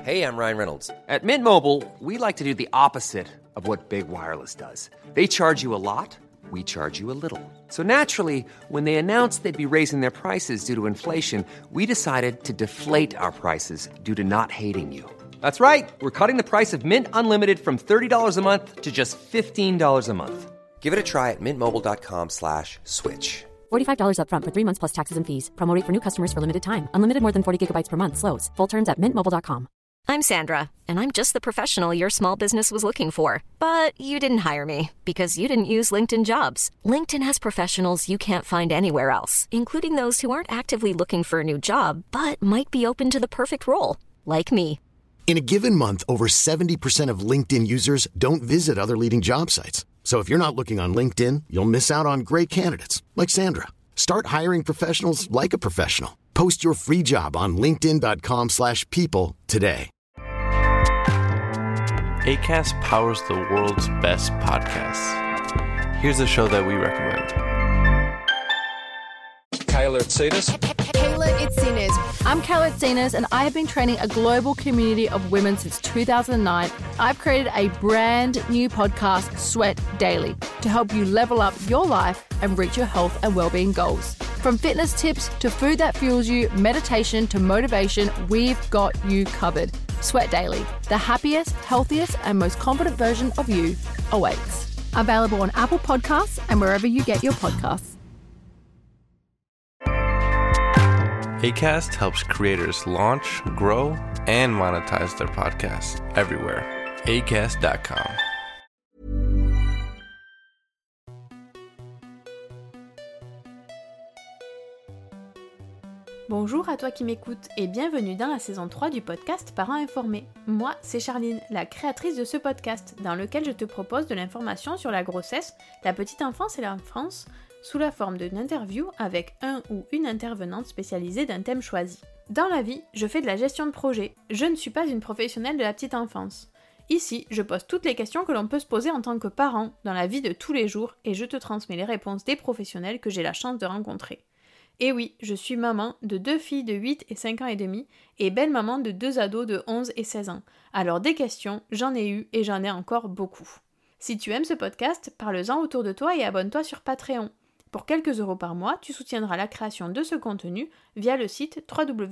Hey, I'm Ryan Reynolds. At Mint Mobile, we like to do the opposite of what Big Wireless does. They charge you a lot, we charge you a little. So naturally, when they announced they'd be raising their prices due to inflation, we decided to deflate our prices due to not hating you. That's right. We're cutting the price of Mint Unlimited from $30 a month to just $15 a month. Give it a try at mintmobile.com/switch. $45 up front for 3 months plus taxes and fees. Promo rate for new customers for limited time. Unlimited more than 40 gigabytes per month. Slows full terms at mintmobile.com. I'm Sandra, and I'm just the professional your small business was looking for. But you didn't hire me because you didn't use LinkedIn Jobs. LinkedIn has professionals you can't find anywhere else, including those who aren't actively looking for a new job, but might be open to the perfect role, like me. In a given month, over 70% of LinkedIn users don't visit other leading job sites. So if you're not looking on LinkedIn, you'll miss out on great candidates like Sandra. Start hiring professionals like a professional. Post your free job on linkedin.com/people today. Acast powers the world's best podcasts. Here's a show that we recommend. Kayla Itsinas. Kayla Itsinas. I'm Kayla Itsinas, and I have been training a global community of women since 2009. I've created a brand new podcast, Sweat Daily, to help you level up your life and reach your health and well-being goals. From fitness tips to food that fuels you, meditation to motivation, we've got you covered. Sweat Daily, the happiest, healthiest, and most confident version of you awaits. Available on Apple Podcasts and wherever you get your podcasts. Acast helps creators launch, grow, and monetize their podcasts everywhere. Acast.com. Bonjour à toi qui m'écoutes et bienvenue dans la saison 3 du podcast Parents Informés. Moi, c'est Charline, la créatrice de ce podcast, dans lequel je te propose de l'information sur la grossesse, la petite enfance et l'enfance, sous la forme d'une interview avec un ou une intervenante spécialisée d'un thème choisi. Dans la vie, je fais de la gestion de projet. Je ne suis pas une professionnelle de la petite enfance. Ici, je pose toutes les questions que l'on peut se poser en tant que parent dans la vie de tous les jours et je te transmets les réponses des professionnels que j'ai la chance de rencontrer. Et oui, je suis maman de 2 filles de 8 et 5 ans et demi et belle-maman de 2 ados de 11 et 16 ans. Alors des questions, j'en ai eu et j'en ai encore beaucoup. Si tu aimes ce podcast, parle-en autour de toi et abonne-toi sur Patreon. Pour quelques euros par mois, tu soutiendras la création de ce contenu via le site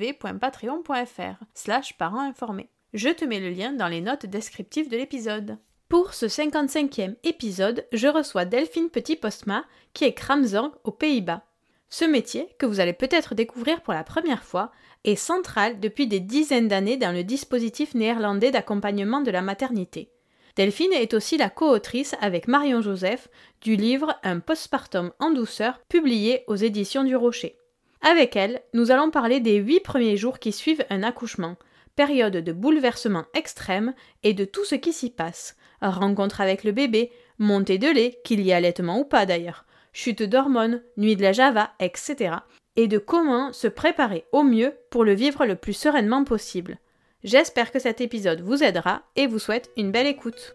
www.patreon.fr/parentsinformés. Je te mets le lien dans les notes descriptives de l'épisode. Pour ce 55e épisode, je reçois Delphine Petit-Postma, qui est kraamzorg aux Pays-Bas. Ce métier, que vous allez peut-être découvrir pour la première fois, est central depuis des dizaines d'années dans le dispositif néerlandais d'accompagnement de la maternité. Delphine est aussi la co-autrice avec Marion Joseph du livre Un postpartum en douceur, publié aux éditions du Rocher. Avec elle, nous allons parler des 8 premiers jours qui suivent un accouchement, période de bouleversement extrême et de tout ce qui s'y passe. Rencontre avec le bébé, montée de lait, qu'il y ait allaitement ou pas d'ailleurs, chute d'hormones, nuit de la Java, etc. Et de comment se préparer au mieux pour le vivre le plus sereinement possible. J'espère que cet épisode vous aidera et vous souhaite une belle écoute.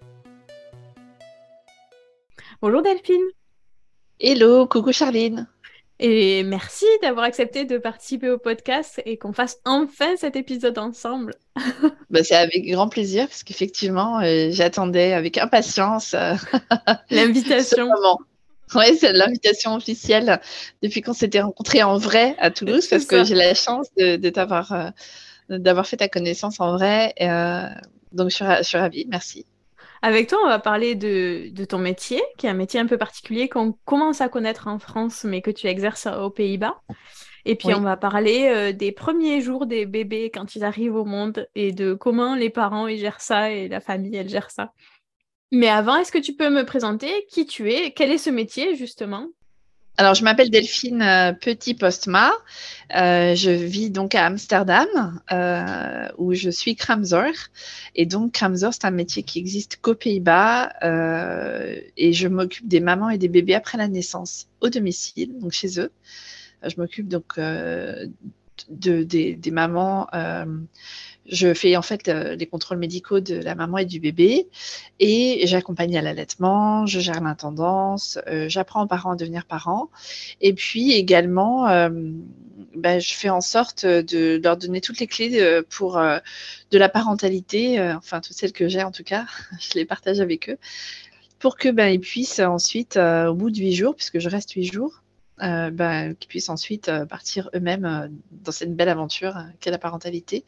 Bonjour Delphine. Hello, coucou Charline. Et merci d'avoir accepté de participer au podcast et qu'on fasse enfin cet épisode ensemble. C'est avec grand plaisir parce qu'effectivement, j'attendais avec impatience l'invitation. Ce moment. Oui, c'est l'invitation officielle depuis qu'on s'était rencontrés en vrai à Toulouse parce que j'ai la chance de t'avoir... d'avoir fait ta connaissance en vrai. Donc, je suis ravie. Merci. Avec toi, on va parler de ton métier, qui est un métier un peu particulier qu'on commence à connaître en France, mais que tu exerces aux Pays-Bas. Et puis, on va parler des premiers jours des bébés quand ils arrivent au monde et de comment les parents ils gèrent ça et la famille, elle gère ça. Mais avant, est-ce que tu peux me présenter qui tu es? Quel est ce métier, justement? Alors, je m'appelle Delphine Petit-Postma. Je vis donc à Amsterdam, où je suis kraamzorg. Et donc, kraamzorg, c'est un métier qui existe qu'aux Pays-Bas. Et je m'occupe des mamans et des bébés après la naissance au domicile, donc chez eux. Je m'occupe donc des mamans. Je fais en fait les contrôles médicaux de la maman et du bébé et j'accompagne à l'allaitement, je gère l'intendance, j'apprends aux parents à devenir parents et puis également je fais en sorte de leur donner toutes les clés de la parentalité, enfin toutes celles que j'ai en tout cas, je les partage avec eux, pour que ils puissent ensuite, au bout de 8 jours, puisque je reste 8 jours, qu'ils puissent ensuite partir eux-mêmes dans cette belle aventure qu'est la parentalité.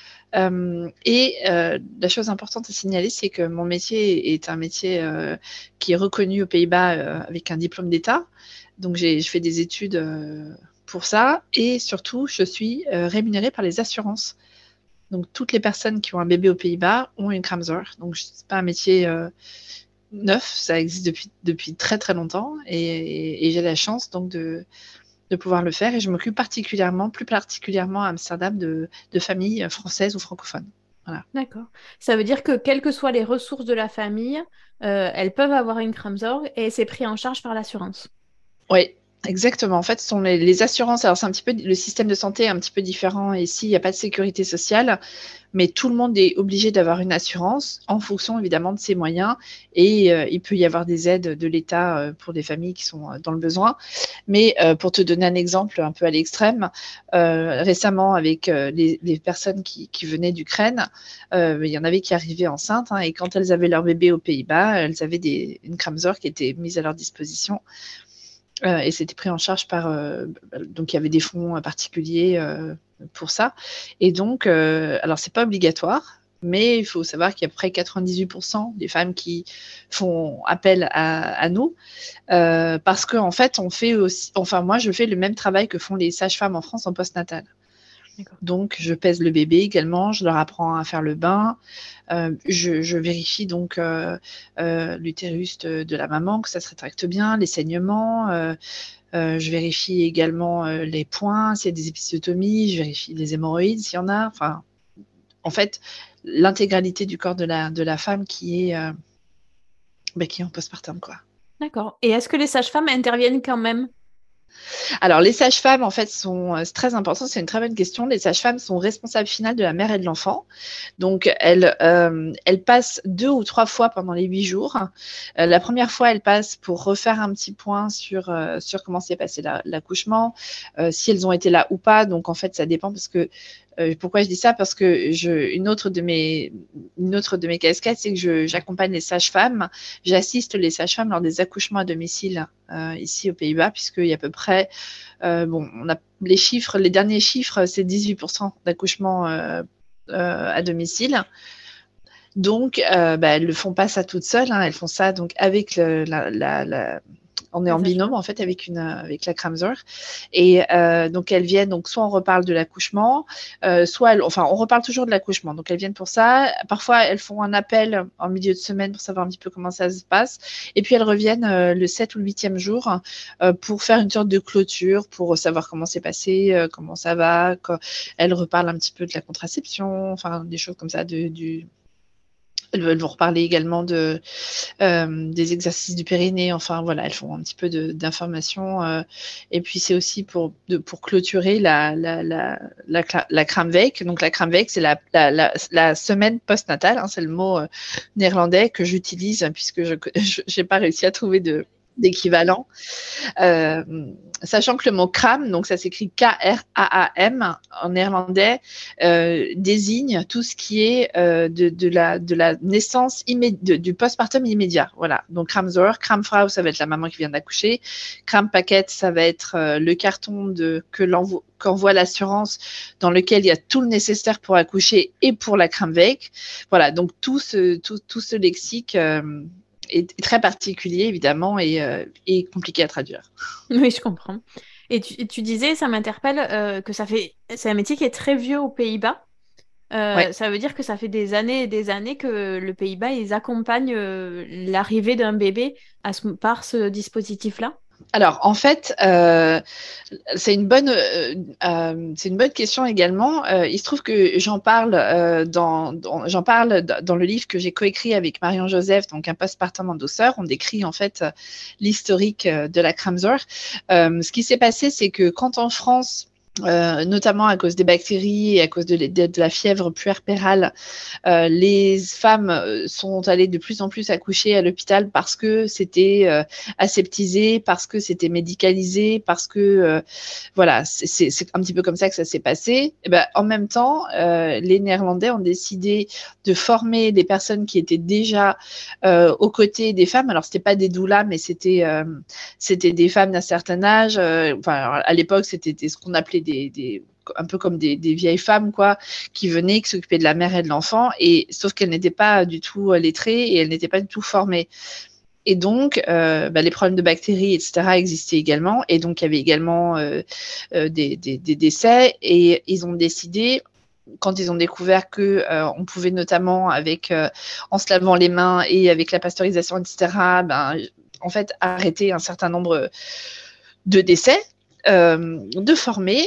La chose importante à signaler, c'est que mon métier est un métier qui est reconnu aux Pays-Bas avec un diplôme d'État. Donc, je fais des études pour ça. Et surtout, je suis rémunérée par les assurances. Donc, toutes les personnes qui ont un bébé aux Pays-Bas ont une Kramzor. Donc, ce n'est pas un métier neuf. Ça existe depuis très, très longtemps. Et j'ai la chance donc de pouvoir le faire. Et je m'occupe plus particulièrement à Amsterdam de familles françaises ou francophones. Voilà. D'accord. Ça veut dire que quelles que soient les ressources de la famille, elles peuvent avoir une Kramzor et c'est pris en charge par l'assurance. Oui, exactement. En fait, ce sont les assurances. Alors, c'est un petit peu le système de santé est un petit peu différent ici. Il n'y a pas de sécurité sociale, mais tout le monde est obligé d'avoir une assurance en fonction évidemment de ses moyens. Et il peut y avoir des aides de l'État pour des familles qui sont dans le besoin. Mais pour te donner un exemple un peu à l'extrême, récemment avec les personnes qui venaient d'Ukraine, il y en avait qui arrivaient enceintes et quand elles avaient leur bébé aux Pays-Bas, elles avaient une Kramzor qui était mise à leur disposition. Et c'était pris en charge donc il y avait des fonds particuliers pour ça. Et donc, alors c'est pas obligatoire, mais il faut savoir qu'il y a à peu près 98% des femmes qui font appel à nous parce qu'en fait, moi je fais le même travail que font les sages-femmes en France en postnatal. Donc, je pèse le bébé également, je leur apprends à faire le bain, je vérifie donc l'utérus de la maman, que ça se rétracte bien, les saignements, je vérifie également les points, s'il y a des épisiotomies, je vérifie les hémorroïdes s'il y en a. Enfin, en fait, l'intégralité du corps de la femme qui est en postpartum, quoi. D'accord. Et est-ce que les sages-femmes interviennent quand même ? Alors, les sages-femmes, en fait, c'est très important, c'est une très bonne question. Les sages-femmes sont responsables finales de la mère et de l'enfant. Donc, elles passent 2 ou 3 fois pendant les 8 jours. La première fois, elles passent pour refaire un petit point sur comment s'est passé l'accouchement, si elles ont été là ou pas. Donc, en fait, ça dépend parce que pourquoi je dis ça? Parce que une autre de mes casquettes, c'est que j'accompagne les sages-femmes. J'assiste les sages-femmes lors des accouchements à domicile ici aux Pays-Bas, puisqu'il y a à peu près, on a les derniers chiffres, c'est 18% d'accouchements à domicile. Donc, elles ne font pas ça toutes seules, elles font ça donc avec on est en binôme en fait avec la Kramzor et donc elles viennent, donc soit on reparle de l'accouchement, soit on reparle toujours de l'accouchement, donc elles viennent pour ça. Parfois elles font un appel en milieu de semaine pour savoir un petit peu comment ça se passe et puis elles reviennent le 7 ou le 8e jour pour faire une sorte de clôture, pour savoir comment c'est passé, comment ça va. Elles reparlent un petit peu de la contraception, enfin des choses comme ça, elles vont reparler également des exercices du périnée. Enfin, voilà, elles font un petit peu d'informations. Et puis, c'est aussi pour clôturer la Kramweek. Donc, la Kramweek, c'est la semaine postnatale. C'est le mot néerlandais que j'utilise puisque je n'ai pas réussi à trouver d'équivalent. Sachant que le mot kram, donc ça s'écrit K-R-A-A-M en néerlandais, désigne tout ce qui est de la naissance du postpartum immédiat. Voilà. Donc Kramzor, Kramfrau, ça va être la maman qui vient d'accoucher. Krampaket, ça va être le carton qu'envoie l'assurance, dans lequel il y a tout le nécessaire pour accoucher et pour la Kramweek. Voilà. Donc tout ce lexique est très particulier, évidemment, et compliqué à traduire. Oui, je comprends. Et tu disais, ça m'interpelle, que c'est un métier qui est très vieux aux Pays-Bas. Ouais. Ça veut dire que ça fait des années et des années que le Pays-Bas, ils accompagnent l'arrivée d'un bébé par ce dispositif-là. Alors, en fait, c'est une bonne question également. Il se trouve que j'en parle dans le livre que j'ai coécrit avec Marion Joseph, donc un postpartum en douceur. On décrit en fait l'historique de la Kramzor. Ce qui s'est passé, c'est que quand en France, notamment à cause des bactéries et à cause de la fièvre puerpérale, les femmes sont allées de plus en plus accoucher à l'hôpital parce que c'était aseptisé, parce que c'était médicalisé, parce que voilà, c'est un petit peu comme ça que ça s'est passé. Et ben, en même temps, les Néerlandais ont décidé de former des personnes qui étaient déjà aux côtés des femmes. Alors, c'était pas des doulas, mais c'était des femmes d'un certain âge. Enfin, à l'époque, c'était ce qu'on appelait un peu comme des vieilles femmes, quoi, qui venaient, qui s'occupaient de la mère et de l'enfant, et sauf qu'elles n'étaient pas du tout lettrées et elles n'étaient pas du tout formées. Et donc, les problèmes de bactéries, etc., existaient également. Et donc, il y avait également des décès. Et ils ont décidé, quand ils ont découvert que on pouvait notamment, en se lavant les mains et avec la pasteurisation, etc., en fait, arrêter un certain nombre de décès, de former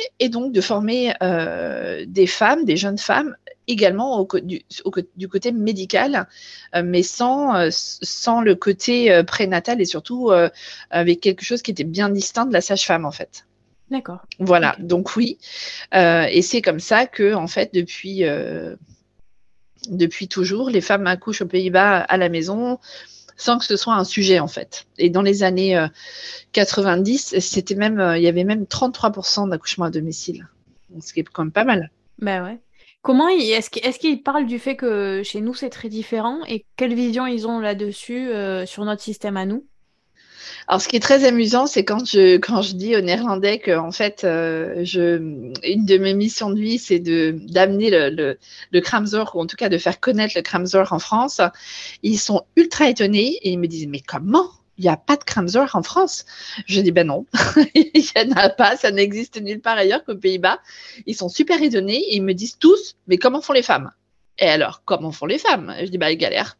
des femmes, des jeunes femmes, également du côté médical, mais sans le côté prénatal, et surtout avec quelque chose qui était bien distinct de la sage-femme, en fait. D'accord. Voilà, donc oui. Et c'est comme ça que, en fait, depuis toujours, les femmes accouchent aux Pays-Bas à la maison, sans que ce soit un sujet, en fait. Et dans les années 90, il y avait même 33% d'accouchements à domicile. Donc, ce qui est quand même pas mal. Ben ouais. Comment est-ce qu'ils parlent du fait que chez nous c'est très différent, et quelle vision ils ont là-dessus sur notre système à nous? Alors, ce qui est très amusant, c'est quand je dis aux Néerlandais que, en fait, une de mes missions de vie, c'est d'amener le Kramzorg, ou en tout cas de faire connaître le Kramzorg en France. Ils sont ultra étonnés et ils me disent, mais comment? Il n'y a pas de Kramzorg en France? Je dis, ben non, il n'y en a pas, ça n'existe nulle part ailleurs qu'aux Pays-Bas. Ils sont super étonnés et ils me disent tous, mais comment font les femmes? Et alors, comment font les femmes? Je dis, ils galèrent.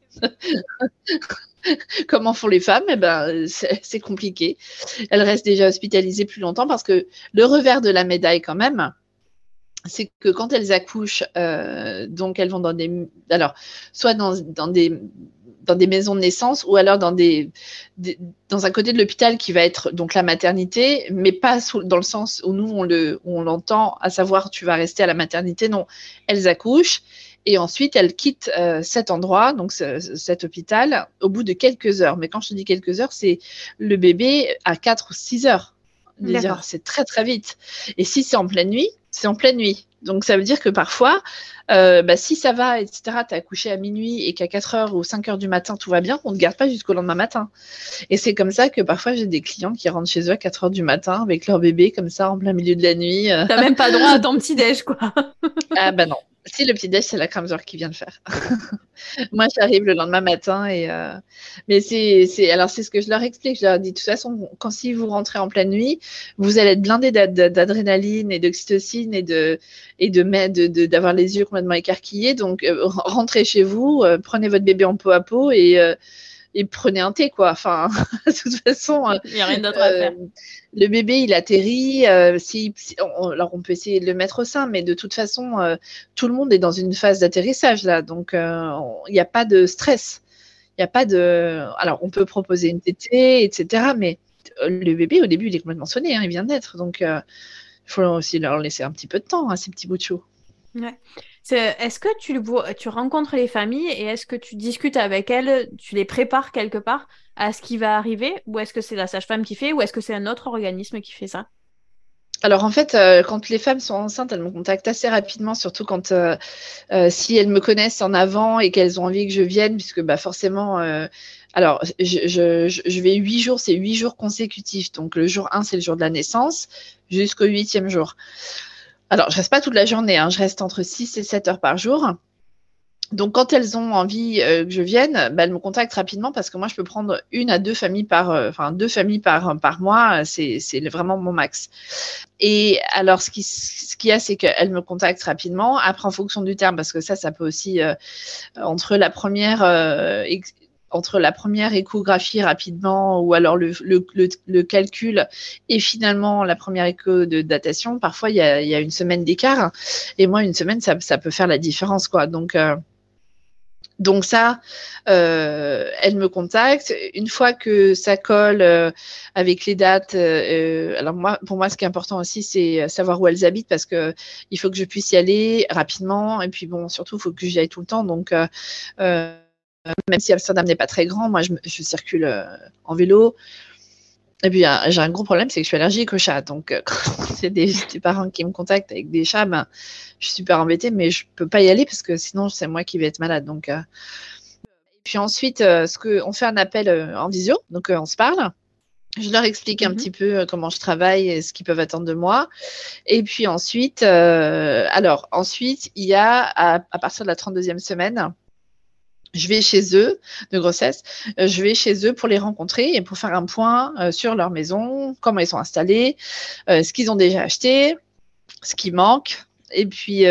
Comment font les femmes? Eh ben, c'est compliqué. Elles restent déjà hospitalisées plus longtemps, parce que le revers de la médaille, quand même, c'est que quand elles accouchent, donc elles vont soit dans des maisons de naissance, ou alors dans un côté de l'hôpital qui va être donc la maternité, mais pas dans le sens où nous on l'entend, à savoir tu vas rester à la maternité. Non, elles accouchent. Et ensuite, elles quittent cet endroit, donc cet hôpital, au bout de quelques heures. Mais quand je te dis quelques heures, c'est le bébé à 4 ou 6 heures. C'est très, très vite. Et si c'est en pleine nuit, c'est en pleine nuit. Donc, ça veut dire que parfois, si ça va, etc., tu as accouché à minuit et qu'à 4 heures ou 5 heures du matin, tout va bien, on ne te garde pas jusqu'au lendemain matin. Et c'est comme ça que parfois, j'ai des clients qui rentrent chez eux à 4 heures du matin avec leur bébé, comme ça, en plein milieu de la nuit. T'as même pas droit à ton petit-déj, quoi. Ah ben non. Si, le petit-déj, c'est la Kramzorg qui vient de faire. Moi, j'arrive le lendemain matin mais c'est ce que je leur explique. Je leur dis, de toute façon, si vous rentrez en pleine nuit, vous allez être blindé d'adrénaline et d'oxytocine et d'avoir les yeux complètement écarquillés. Donc, rentrez chez vous, prenez votre bébé en peau à peau et prenez un thé, quoi. Enfin, de toute façon, il n'y a rien d'autre à faire. Le bébé, il atterrit. Alors, on peut essayer de le mettre au sein, mais de toute façon, tout le monde est dans une phase d'atterrissage, là. Donc, il n'y a pas de stress. Il n'y a pas de… Alors, on peut proposer une tétée, etc. Mais le bébé, au début, il est complètement sonné. Il vient d'être. Donc, il faut aussi leur laisser un petit peu de temps, ces petits bouts de chou. Ouais. Est-ce que tu rencontres les familles, et est-ce que tu discutes avec elles, tu les prépares quelque part à ce qui va arriver, ou est-ce que c'est la sage-femme qui fait, ou est-ce que c'est un autre organisme qui fait ça? Alors, en fait, quand les femmes sont enceintes, elles me contactent assez rapidement, surtout quand si elles me connaissent en avant et qu'elles ont envie que je vienne, puisque forcément… alors, je vais 8 jours, c'est 8 jours consécutifs. Donc, le jour 1, c'est le jour de la naissance, jusqu'au 8e jour. Alors, je ne reste pas toute la journée, je reste entre 6 et 7 heures par jour. Donc, quand elles ont envie que je vienne, elles me contactent rapidement, parce que moi, je peux prendre 1 à 2 familles deux familles par mois. C'est vraiment mon max. Et alors, ce qu'il y a, c'est qu'elles me contactent rapidement. Après, en fonction du terme, parce que ça peut aussi, entre la première échographie rapidement, ou alors le calcul, et finalement la première écho de datation, parfois il y a une semaine d'écart. Et moi, une semaine, ça peut faire la différence, quoi. Donc, Donc ça, elle me contacte. Une fois que ça colle avec les dates, alors pour moi, ce qui est important aussi, c'est savoir où elles habitent parce que il faut que je puisse y aller rapidement. Et puis bon, surtout, il faut que j'y aille tout le temps. Donc, même si Amsterdam n'est pas très grand, moi, je circule en vélo. Et puis, j'ai un gros problème, c'est que je suis allergique aux chats. Donc, quand il y a des parents qui me contactent avec des chats, ben, je suis super embêtée, mais je ne peux pas y aller parce que sinon, c'est moi qui vais être malade. Donc, et puis ensuite, on fait un appel en visio. Donc, on se parle. Je leur explique un petit peu comment je travaille et ce qu'ils peuvent attendre de moi. Et puis ensuite, ensuite, il y a, à partir de la 32e semaine, je vais chez eux de grossesse, je vais chez eux pour les rencontrer et pour faire un point sur leur maison, comment ils sont installés, ce qu'ils ont déjà acheté, ce qui manque. Et puis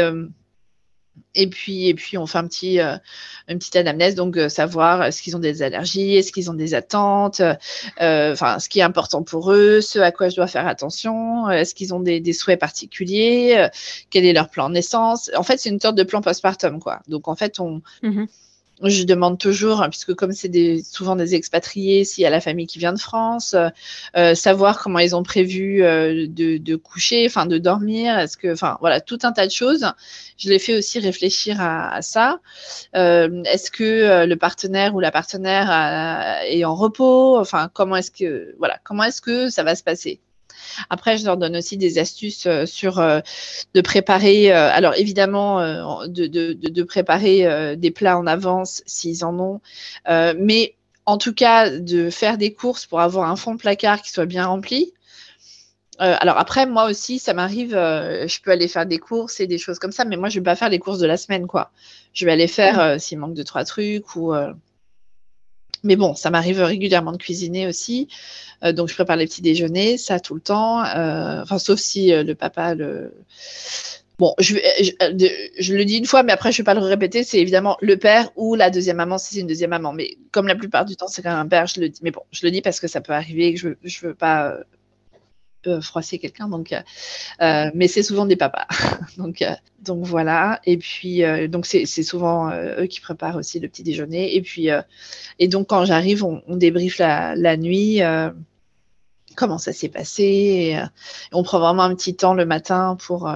on fait une petite anamnèse, donc savoir est-ce qu'ils ont des allergies, est-ce qu'ils ont des attentes, ce qui est important pour eux, ce à quoi je dois faire attention, est-ce qu'ils ont des souhaits particuliers, quel est leur plan de naissance. En fait, c'est une sorte de plan postpartum, quoi. Donc, en fait, je demande toujours, puisque comme c'est souvent des expatriés, s'il y a la famille qui vient de France, savoir comment ils ont prévu de coucher, enfin de dormir, voilà, tout un tas de choses. Je les fais aussi réfléchir à ça. Est-ce que le partenaire ou la partenaire est en repos? Enfin, comment est-ce que ça va se passer? Après, je leur donne aussi des astuces sur de préparer, alors évidemment, de préparer des plats en avance s'ils en ont, mais en tout cas, de faire des courses pour avoir un fond de placard qui soit bien rempli. Alors après, moi aussi, ça m'arrive, je peux aller faire des courses et des choses comme ça, mais moi, je ne vais pas faire les courses de la semaine, quoi. Je vais aller faire s'il manque 2-3 trucs ou… Mais bon, ça m'arrive régulièrement de cuisiner aussi. Donc, je prépare les petits déjeuners, ça tout le temps. Sauf si le papa Bon, je le dis une fois, mais après, je ne vais pas le répéter. C'est évidemment le père ou la deuxième maman, si c'est une deuxième maman. Mais comme la plupart du temps, c'est quand même un père, je le dis. Mais bon, je le dis parce que ça peut arriver et que je ne veux pas froisser quelqu'un. Donc, mais c'est souvent des papas. donc voilà. Et puis, donc c'est souvent eux qui préparent aussi le petit déjeuner. Et puis, et donc quand j'arrive, on débriefe la nuit. Comment ça s'est passé et on prend vraiment un petit temps le matin pour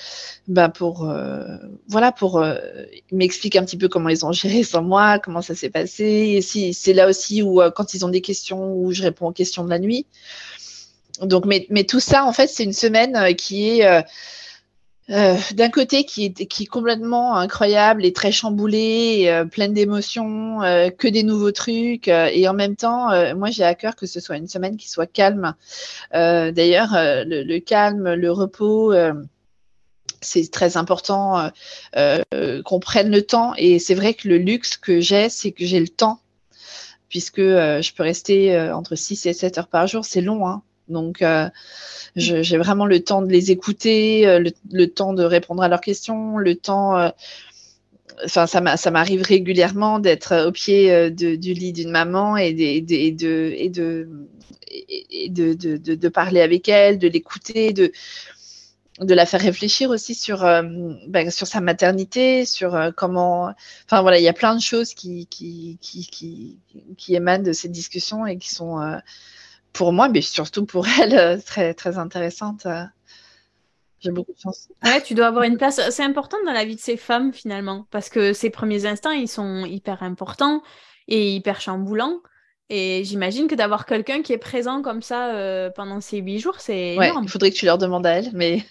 m'expliquer un petit peu comment ils ont géré sans moi, comment ça s'est passé. Et si c'est là aussi où quand ils ont des questions, où je réponds aux questions de la nuit. Donc, mais tout ça, en fait, c'est une semaine qui est d'un côté qui est complètement incroyable et très chamboulée, pleine d'émotions, que des nouveaux trucs. Et en même temps, moi, j'ai à cœur que ce soit une semaine qui soit calme. D'ailleurs, le calme, le repos, c'est très important qu'on prenne le temps. Et c'est vrai que le luxe que j'ai, c'est que j'ai le temps, puisque je peux rester entre 6 et 7 heures par jour. C'est long, hein. Donc, j'ai vraiment le temps de les écouter, le temps de répondre à leurs questions, le temps… ça m'arrive régulièrement d'être au pied du lit d'une maman et de parler avec elle, de l'écouter, de la faire réfléchir aussi sur sa maternité, sur comment… Enfin, voilà, il y a plein de choses qui émanent de ces discussions et qui sont… pour moi, mais surtout pour elle, très, très intéressante. J'ai beaucoup de chance. Ouais, tu dois avoir une place. C'est important dans la vie de ces femmes, finalement, parce que ces premiers instants, ils sont hyper importants et hyper chamboulants. Et j'imagine que d'avoir quelqu'un qui est présent comme ça pendant ces 8 jours, c'est énorme. Il faudrait que tu leur demandes à elle, mais…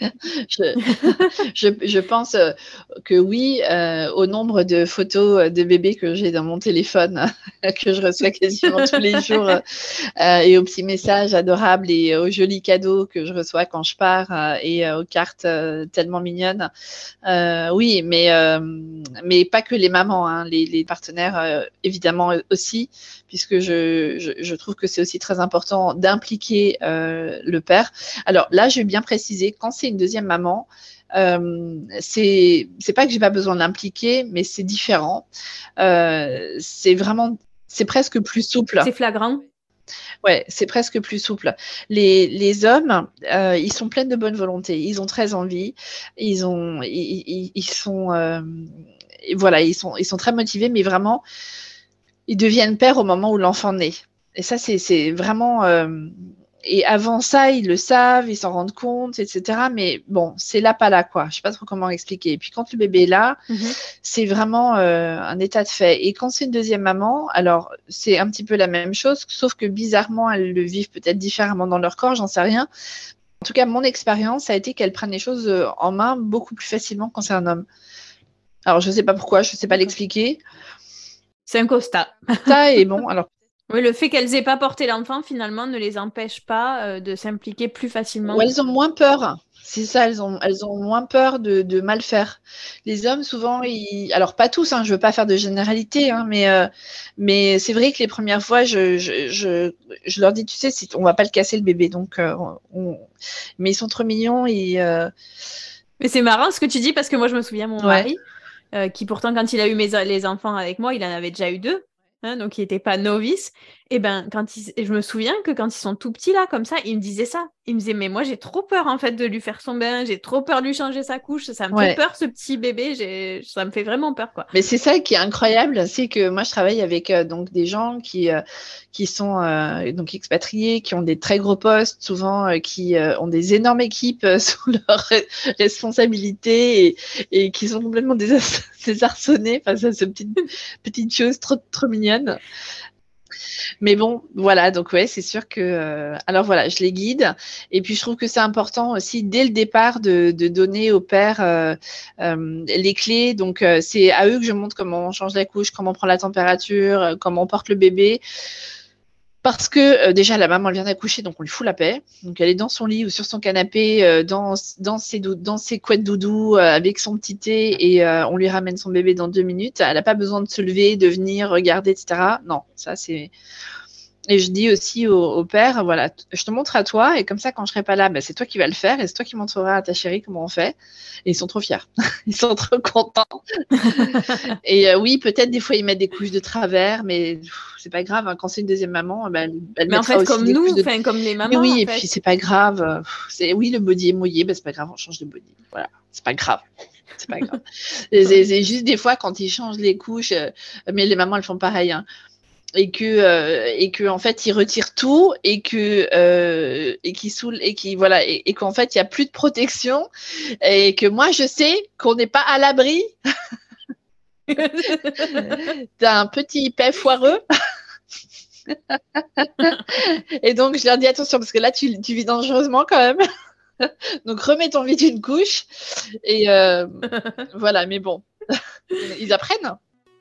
je pense que oui, au nombre de photos de bébés que j'ai dans mon téléphone, que je reçois quasiment tous les jours, et aux petits messages adorables et aux jolis cadeaux que je reçois quand je pars et aux cartes tellement mignonnes. Oui, mais pas que les mamans, hein, les partenaires évidemment aussi, puisque je trouve que c'est aussi très important d'impliquer le père. Alors là, je vais bien préciser, quand c'est une deuxième maman, c'est pas que j'ai pas besoin de l'impliquer, mais c'est différent. C'est presque plus souple. C'est flagrant. Ouais, c'est presque plus souple. Les hommes, ils sont pleins de bonne volonté. Ils ont très envie. Ils sont voilà, ils sont très motivés, mais vraiment, ils deviennent pères au moment où l'enfant naît. Et ça, c'est vraiment... et avant ça, ils le savent, ils s'en rendent compte, etc. Mais bon, c'est là, pas là, quoi. Je sais pas trop comment expliquer. Et puis quand le bébé est là, c'est vraiment un état de fait. Et quand c'est une deuxième maman, alors c'est un petit peu la même chose, sauf que bizarrement, elles le vivent peut-être différemment dans leur corps, j'en sais rien. En tout cas, mon expérience a été qu'elles prennent les choses en main beaucoup plus facilement quand c'est un homme. Alors, je sais pas pourquoi, je sais pas l'expliquer. C'est un constat. Ça est bon, alors... Oui, le fait qu'elles aient pas porté l'enfant, finalement, ne les empêche pas de s'impliquer plus facilement. Ou elles ont moins peur. C'est ça, elles ont moins peur de mal faire. Les hommes, souvent, alors pas tous, je veux pas faire de généralité, mais c'est vrai que les premières fois, je leur dis, tu sais, on va pas le casser le bébé, donc mais ils sont trop mignons. Mais c'est marrant ce que tu dis, parce que moi, je me souviens, mon mari, qui pourtant, quand il a eu les enfants avec moi, il en avait déjà eu 2. Donc il n'était pas novice. Et ben je me souviens que quand ils sont tout petits là, comme ça, il me disait ça. Il me disait, mais moi j'ai trop peur en fait de lui faire son bain, j'ai trop peur de lui changer sa couche, ça me fait peur ce petit bébé, ça me fait vraiment peur, quoi. Mais c'est ça qui est incroyable, c'est que moi je travaille avec donc des gens qui sont donc expatriés, qui ont des très gros postes, souvent qui ont des énormes équipes sous leur responsabilité et qui sont complètement désarçonnés face à cette petite chose trop mignonne. Mais bon, voilà, donc ouais, c'est sûr que... alors voilà, je les guide. Et puis, je trouve que c'est important aussi, dès le départ, de donner au père les clés. Donc, c'est à eux que je montre comment on change la couche, comment on prend la température, comment on porte le bébé. Parce que déjà, la maman, elle vient d'accoucher, donc on lui fout la paix. Donc, elle est dans son lit ou sur son canapé, dans ses couettes doudou, avec son petit thé, et on lui ramène son bébé dans 2 minutes. Elle n'a pas besoin de se lever, de venir regarder, etc. Non, ça, c'est... Et je dis aussi au père, voilà, je te montre à toi, et comme ça, quand je serai pas là, c'est toi qui vas le faire, et c'est toi qui montreras à ta chérie comment on fait. Et ils sont trop fiers. Ils sont trop contents. Et oui, peut-être des fois, ils mettent des couches de travers, mais c'est pas grave. Quand c'est une deuxième maman, elle mais en fait, comme nous, comme les mamans. Mais oui, et puis c'est pas grave. Oui, le body est mouillé, c'est pas grave, on change de body. Voilà, c'est pas grave. C'est pas grave. C'est juste des fois, quand ils changent les couches, mais les mamans, elles font pareil, et que en fait ils retirent tout et qu'ils saoulent et voilà et qu'en fait il y a plus de protection et que moi je sais qu'on n'est pas à l'abri d'un petit paix foireux. Et donc je leur dis attention parce que là tu vis dangereusement quand même. Donc remettons vite une couche et voilà, mais bon, ils apprennent.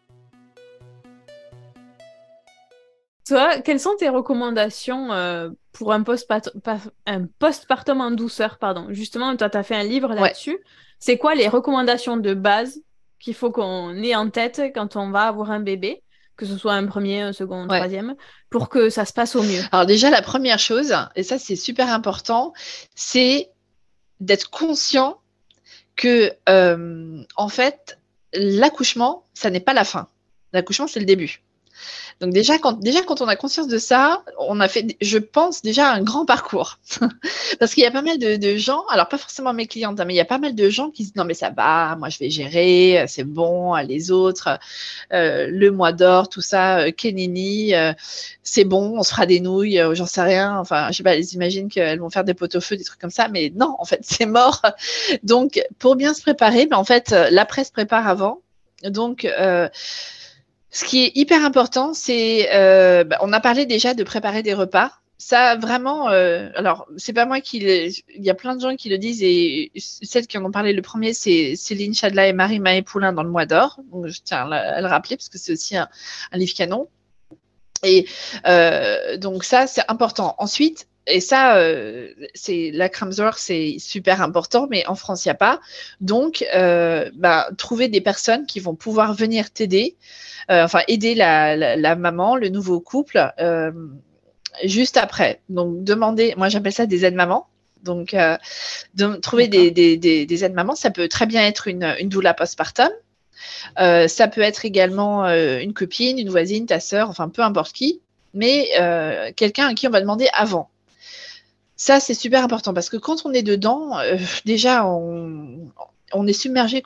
Toi, quelles sont tes recommandations pour un postpartum en douceur, pardon. Justement, toi, tu as fait un livre là-dessus. Ouais. C'est quoi les recommandations de base qu'il faut qu'on ait en tête quand on va avoir un bébé, que ce soit un premier, un second, un troisième, pour que ça se passe au mieux? Alors déjà, la première chose, et ça c'est super important, c'est d'être conscient que, en fait, l'accouchement, ça n'est pas la fin. L'accouchement, c'est le début. Donc déjà quand on a conscience de ça, on a fait, je pense, déjà un grand parcours. Parce qu'il y a pas mal de gens, alors pas forcément mes clientes, mais il y a pas mal de gens qui se disent non mais ça va, moi je vais gérer, c'est bon, les autres, le mois d'or, tout ça, Kenini, c'est bon, on se fera des nouilles, j'en sais rien, enfin je sais pas, elles imaginent qu'elles vont faire des pot-au-feu, des trucs comme ça, mais non, en fait c'est mort. Donc pour bien se préparer, en fait l'après se prépare avant. Donc ce qui est hyper important, c'est, on a parlé déjà de préparer des repas. Ça, vraiment, alors, c'est pas moi il y a plein de gens qui le disent et celles qui en ont parlé le premier, c'est Céline Chadla et Marie Maé-Poulain dans Le Mois d'Or. Donc, je tiens à le rappeler parce que c'est aussi un livre canon. Et donc, ça, c'est important. Ensuite, et ça, c'est la Kramzor, c'est super important, mais en France, il n'y a pas. Donc, trouver des personnes qui vont pouvoir venir t'aider, aider la maman, le nouveau couple, juste après. Donc, demander, moi j'appelle ça des aides-mamans. Donc, trouver des aides-mamans, ça peut très bien être une doula postpartum. Ça peut être également une copine, une voisine, ta sœur, enfin peu importe qui, mais quelqu'un à qui on va demander avant. Ça, c'est super important parce que quand on est dedans, déjà, on est submergé, quoi.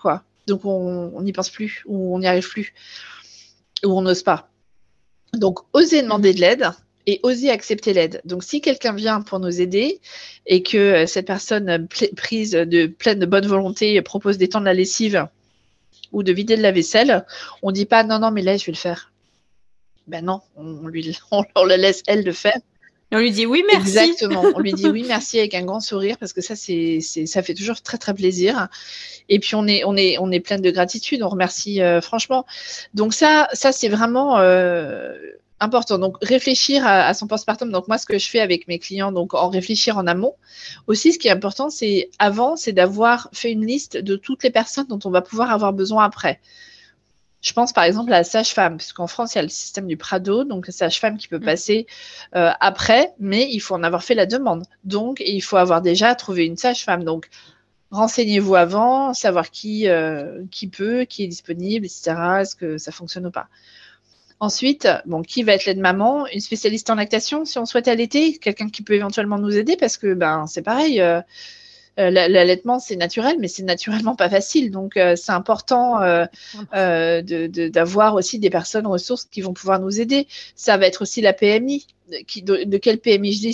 Donc, on n'y pense plus, ou on n'y arrive plus, ou on n'ose pas. Donc, oser demander de l'aide et oser accepter l'aide. Donc, si quelqu'un vient pour nous aider et que cette personne prise de pleine de bonne volonté propose d'étendre la lessive ou de vider de la vaisselle, on ne dit pas « non, mais là, je vais le faire ». Ben non, on la laisse elle le faire. Et on lui dit oui, merci. Exactement. On lui dit oui, merci avec un grand sourire parce que ça, ça fait toujours très, très plaisir. Et puis, on est pleine de gratitude. On remercie franchement. Donc, ça c'est vraiment important. Donc, réfléchir à son postpartum. Donc, moi, ce que je fais avec mes clients, donc en réfléchir en amont. Aussi, ce qui est important, c'est d'avoir fait une liste de toutes les personnes dont on va pouvoir avoir besoin après. Je pense par exemple à la sage-femme, parce qu'en France, il y a le système du Prado, donc la sage-femme qui peut passer après, mais il faut en avoir fait la demande. Donc, il faut avoir déjà trouvé une sage-femme. Donc, renseignez-vous avant, savoir qui peut, qui est disponible, etc. Est-ce que ça fonctionne ou pas. Ensuite, qui va être l'aide-maman? Une spécialiste en lactation, si on souhaite allaiter, quelqu'un qui peut éventuellement nous aider, parce que c'est pareil. L'allaitement, c'est naturel, mais c'est naturellement pas facile. Donc, c'est important d'avoir aussi des personnes ressources qui vont pouvoir nous aider. Ça va être aussi la PMI. De quelle PMI je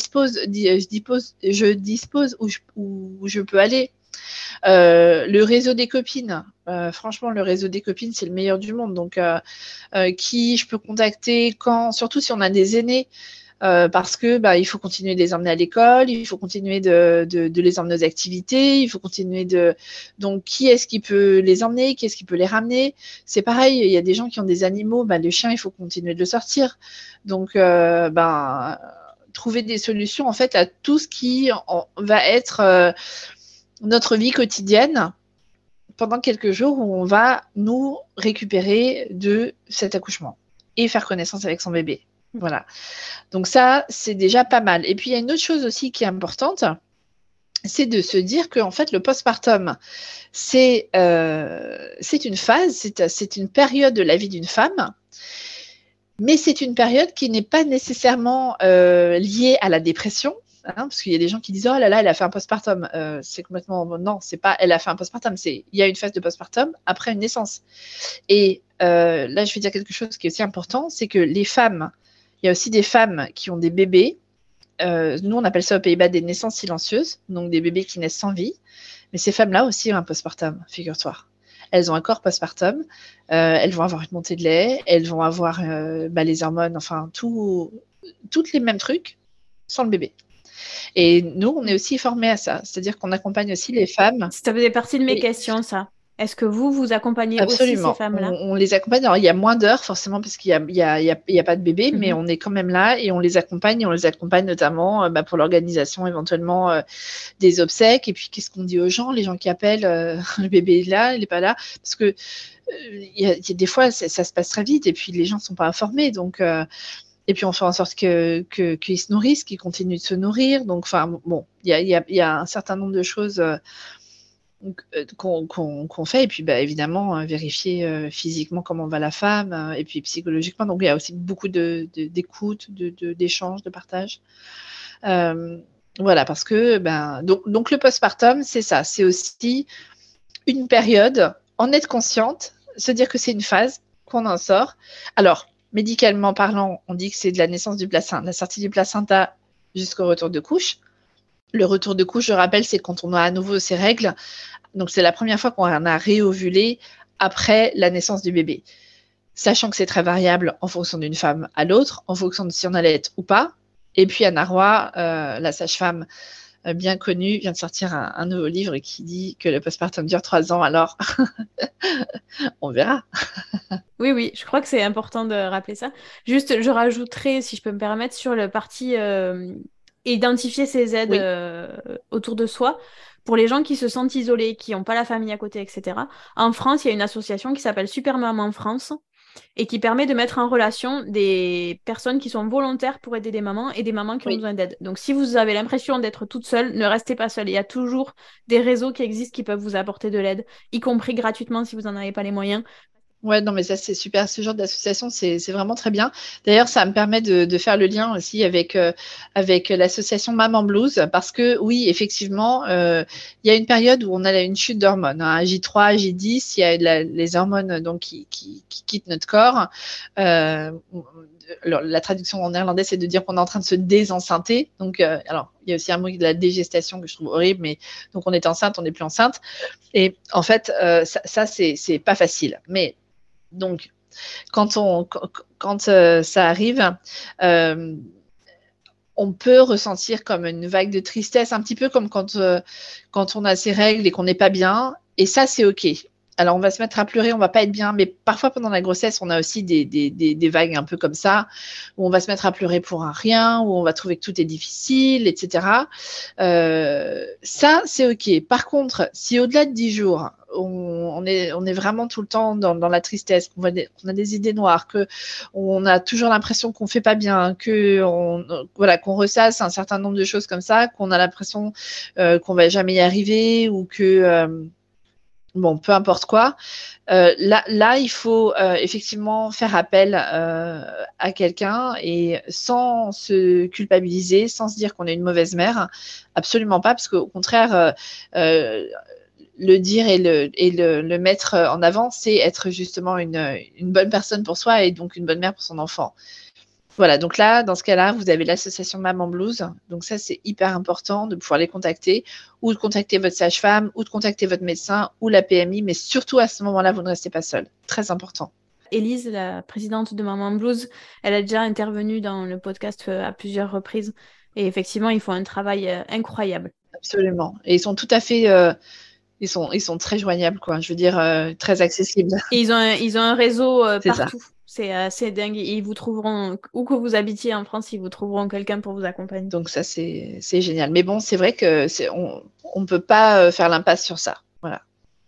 dispose où je peux aller. Le réseau des copines. Franchement, le réseau des copines, c'est le meilleur du monde. Donc, qui je peux contacter surtout si on a des aînés. Parce que il faut continuer de les emmener à l'école, il faut continuer de les emmener aux activités, il faut continuer donc qui est-ce qui peut les emmener, qui est-ce qui peut les ramener. C'est pareil, il y a des gens qui ont des animaux, le chien il faut continuer de le sortir. Donc trouver des solutions en fait à tout ce qui va être notre vie quotidienne pendant quelques jours où on va nous récupérer de cet accouchement et faire connaissance avec son bébé. Voilà. Donc ça, c'est déjà pas mal. Et puis, il y a une autre chose aussi qui est importante, c'est de se dire qu'en fait, le postpartum, c'est une phase, c'est une période de la vie d'une femme, mais c'est une période qui n'est pas nécessairement liée à la dépression, parce qu'il y a des gens qui disent « Oh là là, elle a fait un postpartum ». C'est complètement… Non, c'est pas « elle a fait un postpartum », il y a une phase de postpartum après une naissance. Et là, je vais dire quelque chose qui est aussi important, c'est que les femmes… Il y a aussi des femmes qui ont des bébés. Nous, on appelle ça aux Pays-Bas des naissances silencieuses, donc des bébés qui naissent sans vie. Mais ces femmes-là aussi ont un postpartum, figure-toi. Elles ont un corps postpartum. Elles vont avoir une montée de lait. Elles vont avoir les hormones, enfin, toutes les mêmes trucs sans le bébé. Et nous, on est aussi formés à ça. C'est-à-dire qu'on accompagne aussi les femmes. Ça faisait partie de mes questions, ça. Est-ce que vous accompagnez Absolument. aussi ces femmes-là? On les accompagne. Alors, il y a moins d'heures, forcément, parce qu'il y a pas de bébé, mais on est quand même là et on les accompagne. Et on les accompagne notamment pour l'organisation éventuellement des obsèques. Et puis, qu'est-ce qu'on dit aux gens? Les gens qui appellent, le bébé est là, il n'est pas là. Parce que il y a des fois, ça se passe très vite et puis les gens ne sont pas informés. Donc, et puis, on fait en sorte qu'ils se nourrissent, qu'ils continuent de se nourrir. Donc, enfin, il y a un certain nombre de choses qu'on fait, et puis évidemment vérifier physiquement comment va la femme, et puis psychologiquement. Donc il y a aussi beaucoup d'écoute, d'échange, de partage. Voilà, parce que donc le postpartum, c'est ça, c'est aussi une période, en être consciente, se dire que c'est une phase, qu'on en sort. Alors, médicalement parlant, on dit que c'est de la naissance du placenta, la sortie du placenta jusqu'au retour de couche. Le retour de couche, je rappelle, c'est quand on a à nouveau ses règles. Donc, c'est la première fois qu'on a réovulé après la naissance du bébé. Sachant que c'est très variable en fonction d'une femme à l'autre, en fonction de si on allait ou pas. Et puis, Anna Roy, la sage-femme bien connue, vient de sortir un nouveau livre qui dit que le postpartum dure 3 ans. Alors, on verra. Oui, je crois que c'est important de rappeler ça. Juste, je rajouterai, si je peux me permettre, sur le parti… identifier ses aides autour de soi. Pour les gens qui se sentent isolés, qui n'ont pas la famille à côté, etc. En France, il y a une association qui s'appelle Super Maman France et qui permet de mettre en relation des personnes qui sont volontaires pour aider des mamans et des mamans qui ont besoin d'aide. Donc, si vous avez l'impression d'être toute seule, ne restez pas seule. Il y a toujours des réseaux qui existent qui peuvent vous apporter de l'aide, y compris gratuitement si vous n'en avez pas les moyens. Ouais, non, mais ça, c'est super. Ce genre d'association, c'est vraiment très bien. D'ailleurs, ça me permet de faire le lien aussi avec l'association Maman Blues, parce que oui, effectivement, il y a une période où on a une chute d'hormones. Hein, à J3, à J10, il y a les hormones donc, qui quittent notre corps. Alors, la traduction en néerlandais, c'est de dire qu'on est en train de se désenceinter. Donc, alors, il y a aussi un mot de la dégestation que je trouve horrible, mais donc on est enceinte, on n'est plus enceinte. Et en fait, ça c'est pas facile. Mais donc, quand ça arrive, on peut ressentir comme une vague de tristesse, un petit peu comme quand on a ses règles et qu'on n'est pas bien. Et ça, c'est OK. Alors, on va se mettre à pleurer, on va pas être bien, mais parfois pendant la grossesse, on a aussi des vagues un peu comme ça, où on va se mettre à pleurer pour un rien, où on va trouver que tout est difficile, etc. Ça, c'est OK. Par contre, si au-delà de 10 jours, on est vraiment tout le temps dans la tristesse, qu'on a des idées noires, qu'on a toujours l'impression qu'on fait pas bien, qu'on ressasse un certain nombre de choses comme ça, qu'on a l'impression qu'on va jamais y arriver ou que bon, peu importe quoi. Là, il faut effectivement faire appel à quelqu'un et sans se culpabiliser, sans se dire qu'on est une mauvaise mère. Absolument pas, parce qu'au contraire, le dire et le mettre en avant, c'est être justement une bonne personne pour soi et donc une bonne mère pour son enfant. Voilà, donc là, dans ce cas-là, vous avez l'association Maman Blues. Donc ça, c'est hyper important de pouvoir les contacter ou de contacter votre sage-femme ou de contacter votre médecin ou la PMI. Mais surtout, à ce moment-là, vous ne restez pas seul. Très important. Élise, la présidente de Maman Blues, elle a déjà intervenu dans le podcast à plusieurs reprises. Et effectivement, ils font un travail incroyable. Absolument. Et ils sont tout à fait... Ils sont très joignables, quoi. Je veux dire, très accessibles. Et ils ont un réseau C'est partout. Ça. C'est assez dingue. Ils vous trouveront, où que vous habitiez en France, ils vous trouveront quelqu'un pour vous accompagner. Donc ça, c'est génial. Mais bon, c'est vrai que on ne peut pas faire l'impasse sur ça. Voilà.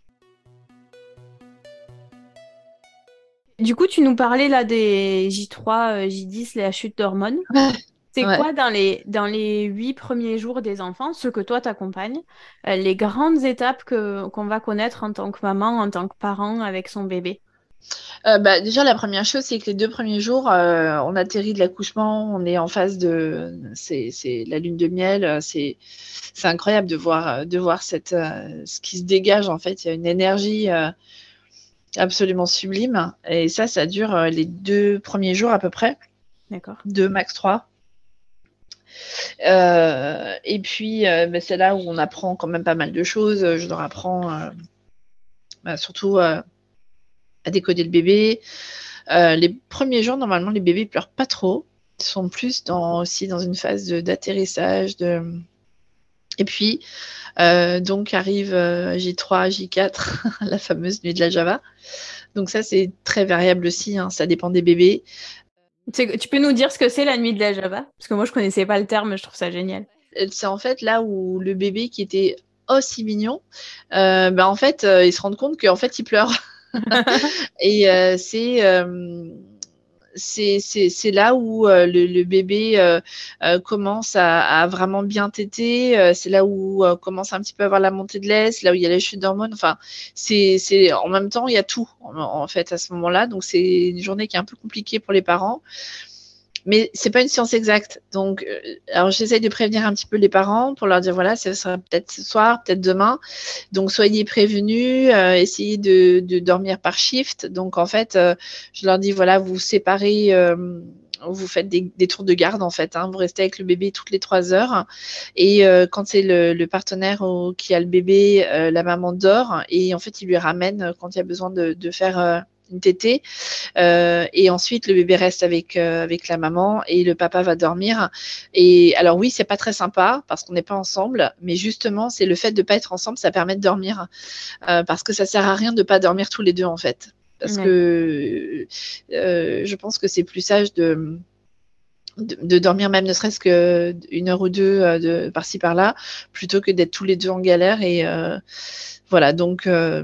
Du coup, tu nous parlais là des J3, J10, la chute d'hormones. Ouais. C'est quoi dans les 8 premiers jours des enfants, ceux que toi t'accompagnes, les grandes étapes qu'on va connaître en tant que maman, en tant que parent avec son bébé? Déjà, la première chose, c'est que les 2 premiers jours, on atterrit de l'accouchement, on est en phase c'est la lune de miel. C'est incroyable de voir ce qui se dégage, en fait. Il y a une énergie absolument sublime. Et ça dure les 2 premiers jours à peu près. D'accord. 2, max 3. Et puis, c'est là où on apprend quand même pas mal de choses. Je leur apprends surtout à décoder le bébé. Les premiers jours, normalement, les bébés ne pleurent pas trop. Ils sont plus aussi dans une phase d'atterrissage. Et puis, donc arrive J3, J4, la fameuse nuit de la Java. Donc ça, c'est très variable aussi. Hein, ça dépend des bébés. Tu peux nous dire ce que c'est la nuit de la Java? Parce que moi, je ne connaissais pas le terme, je trouve ça génial. C'est en fait là où le bébé qui était aussi mignon, en fait, il se rend compte qu'en fait, il pleure. Et c'est là où le bébé commence à vraiment bien téter. C'est là où commence un petit peu à avoir la montée de lait. C'est là où il y a les chutes d'hormones. Enfin, c'est en même temps, il y a tout en fait à ce moment-là. Donc, c'est une journée qui est un peu compliquée pour les parents. Mais c'est pas une science exacte. Donc, alors j'essaye de prévenir un petit peu les parents pour leur dire voilà, ce sera peut-être ce soir, peut-être demain. Donc, soyez prévenus, essayez de dormir par shift. Donc, en fait, je leur dis voilà, vous séparez, vous faites des tours de garde en fait. Hein, vous restez avec le bébé toutes les 3 heures. Et quand c'est le partenaire qui a le bébé, la maman dort et en fait, il lui ramène quand il y a besoin de faire une tétée, et ensuite le bébé reste avec la maman et le papa va dormir. Et alors oui, c'est pas très sympa parce qu'on n'est pas ensemble, mais justement c'est le fait de pas être ensemble, ça permet de dormir, parce que ça sert à rien de pas dormir tous les deux en fait, parce que je pense que c'est plus sage de dormir même ne serait-ce qu'1 heure ou 2 par-ci par-là, plutôt que d'être tous les deux en galère. Et voilà, donc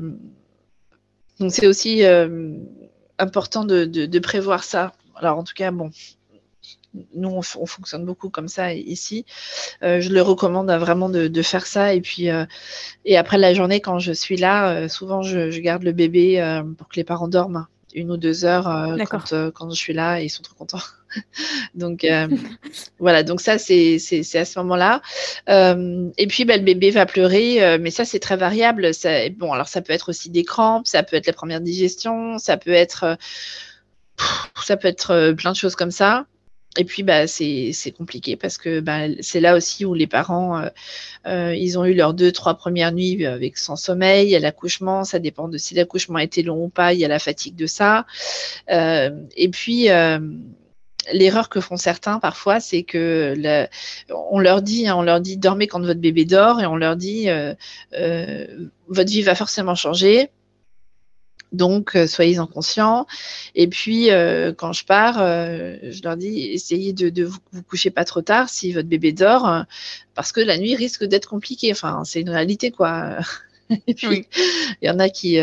c'est aussi important de prévoir ça. Alors en tout cas, bon, nous on fonctionne beaucoup comme ça ici. Je le recommande vraiment de faire ça. Et puis et après la journée, quand je suis là, souvent je garde le bébé pour que les parents dorment. 1 ou 2 heures quand je suis là et ils sont trop contents. Donc voilà, donc ça c'est à ce moment-là. Et puis le bébé va pleurer, mais ça c'est très variable. Bon, alors ça peut être aussi des crampes, ça peut être la première digestion, ça peut être plein de choses comme ça. Et puis c'est compliqué parce que c'est là aussi où les parents ils ont eu leurs 2-3 premières nuits avec sans sommeil. Il y a l'accouchement, ça dépend de si l'accouchement a été long ou pas. Il y a la fatigue de ça. Et puis l'erreur que font certains parfois, c'est que on leur dit dormez quand votre bébé dort, et on leur dit votre vie va forcément changer. Donc, soyez-en conscients. Et puis, quand je pars, je leur dis, essayez de vous coucher pas trop tard si votre bébé dort, parce que la nuit risque d'être compliquée. Enfin, c'est une réalité, quoi. Et puis, il y en a qui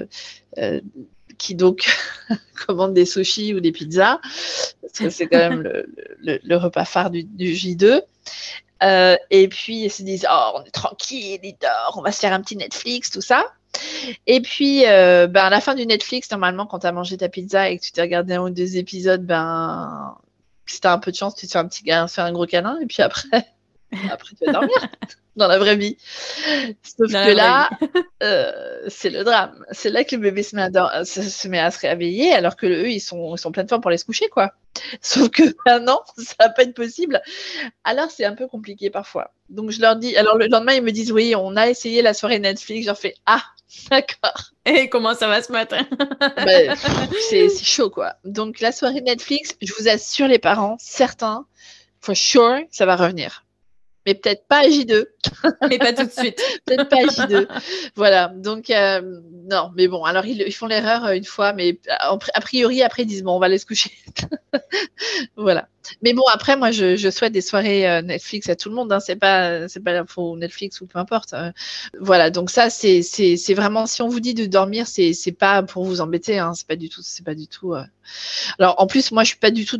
donc commandent des sushis ou des pizzas, parce que c'est quand même le repas phare du J2. Et puis, ils se disent, oh, on est tranquille, il dort, on va se faire un petit Netflix, tout ça. Et puis, à la fin du Netflix, normalement, quand tu as mangé ta pizza et que tu t'es regardé 1 ou 2 épisodes, si tu as un peu de chance, tu te fais un gros câlin. Et puis après tu vas dormir dans la vraie vie. Sauf que là, c'est le drame. C'est là que le bébé se met à se réveiller, alors que eux, ils sont plein de forme pour aller se coucher, quoi. Sauf que non, ça va pas être possible. Alors, c'est un peu compliqué parfois. Donc, je leur dis... Alors, le lendemain, ils me disent, oui, on a essayé la soirée Netflix. Je leur fais, ah, d'accord. Et comment ça va ce matin? C'est chaud, quoi. Donc, la soirée Netflix, je vous assure, les parents, certains, for sure, ça va revenir. Mais peut-être pas à J2. Mais pas tout de suite. Peut-être pas à J2. Voilà. Donc, non. Mais bon, alors, ils font l'erreur une fois, mais a priori, après, ils disent, bon, on va aller se coucher. Voilà. Mais bon, après, moi, je souhaite des soirées Netflix à tout le monde. Hein. C'est pas l'info Netflix ou peu importe. Voilà. Donc, ça, c'est vraiment, si on vous dit de dormir, c'est pas pour vous embêter. Hein. C'est pas du tout. Alors, en plus, moi, je suis pas du tout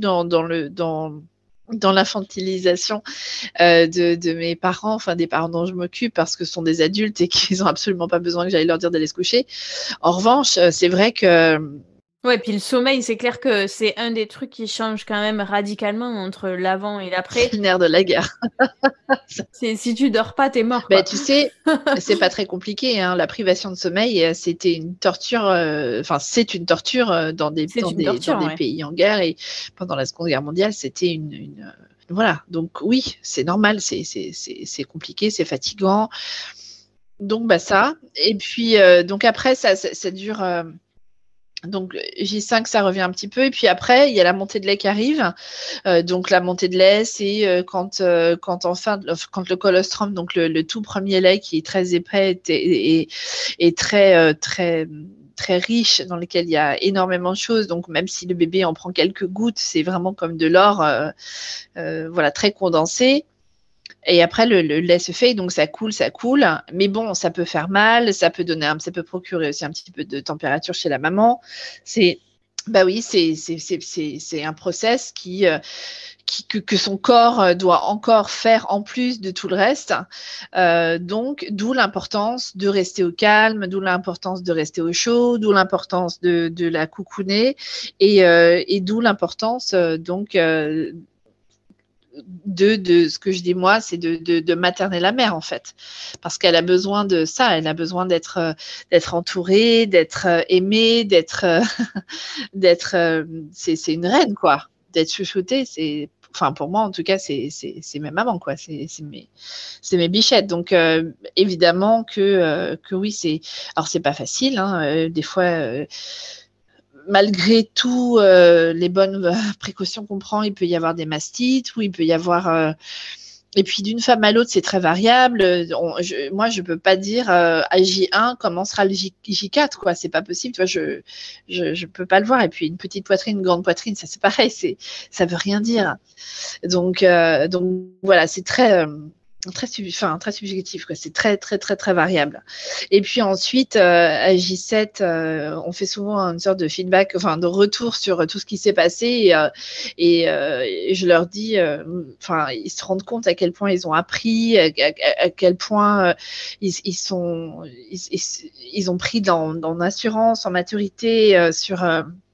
dans l'infantilisation de mes parents, enfin des parents dont je m'occupe, parce que ce sont des adultes et qu'ils n'ont absolument pas besoin que j'aille leur dire d'aller se coucher. En revanche, c'est vrai que... Ouais, puis le sommeil, c'est clair que c'est un des trucs qui change quand même radicalement entre l'avant et l'après. C'est le nerf de la guerre. Si tu dors pas, t'es mort, quoi. Tu sais, c'est pas très compliqué. Hein. La privation de sommeil, c'était une torture. C'est une torture dans des pays en guerre, et pendant la Seconde Guerre mondiale, c'était voilà. Donc oui, c'est normal. C'est compliqué, c'est fatigant. Donc ça. Et puis donc après, ça dure. Donc J5, ça revient un petit peu, et puis après il y a la montée de lait qui arrive. Donc la montée de lait, c'est quand le colostrum, donc le tout premier lait qui est très épais et très très très riche, dans lequel il y a énormément de choses. Donc même si le bébé en prend quelques gouttes, c'est vraiment comme de l'or, voilà, très condensé. Et après, le lait se fait, donc ça coule. Mais bon, ça peut faire mal, ça peut procurer aussi un petit peu de température chez la maman. C'est un process que son corps doit encore faire en plus de tout le reste. Donc, d'où l'importance de rester au calme, d'où l'importance de rester au chaud, d'où l'importance de la coucouner, et d'où l'importance de ce que je dis moi, c'est de materner la mère, en fait, parce qu'elle a besoin de ça, elle a besoin d'être entourée, d'être aimée, c'est une reine, quoi, d'être chouchoutée. Pour moi en tout cas, c'est mes mamans, quoi, c'est mes bichettes. Donc évidemment que oui, alors c'est pas facile, hein, des fois. Malgré tout, les bonnes précautions qu'on prend, il peut y avoir des mastites, ou il peut y avoir... Et puis d'une femme à l'autre, c'est très variable. Moi, je peux pas dire à J1 comment sera le J4, quoi. C'est pas possible. Tu vois, je peux pas le voir. Et puis une petite poitrine, une grande poitrine, ça c'est pareil. Ça veut rien dire. Donc voilà, c'est très... très subjectif, quoi. C'est très, très, très, très variable. Et puis ensuite, à J7, on fait souvent une sorte de feedback, enfin de retour sur tout ce qui s'est passé. Et je leur dis, ils se rendent compte à quel point ils ont appris, à quel point ils ont pris dans l'assurance, en maturité sur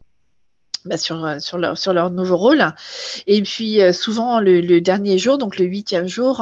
leur nouveau rôle. Et puis souvent le dernier jour, donc le 8e jour,